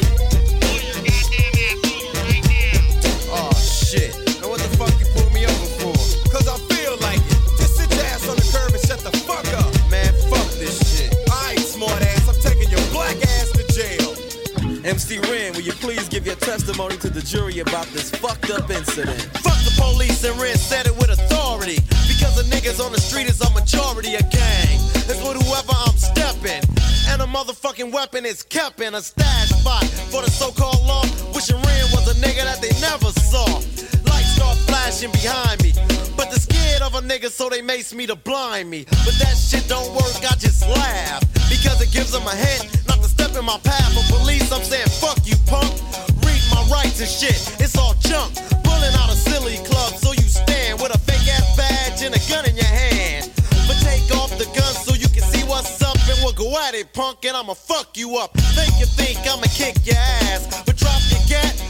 Oh shit. Now what the fuck you pull me over for? Cause I feel like it. Just sit your ass on the curb and shut the fuck up. Man, fuck this shit. Alright, smart ass, I'm taking your black ass to jail. M C Ren, will you please give your testimony to the jury about this fucked up incident? Fuck the police, and Ren said it with authority. Because the niggas on the street is a majority of gang. It's with whoever I'm stepping. And a motherfucking weapon is kept in a stash spot for the so-called law. Wishing Ren was a nigga that they never saw. Lights start flashing behind me, but they're scared of a nigga, so they mace me to blind me. But that shit don't work, I just laugh, because it gives them a hint not to step in my path. For police, I'm saying fuck you, punk. Read my rights and shit, it's all junk. Pulling out a silly club, so you stand with a fake ass badge and a gun in your hand. But take off the gun so you can see what's up, and we'll go at it, punk, and I'ma fuck you up. Think you think I'ma kick your ass, but drop your gat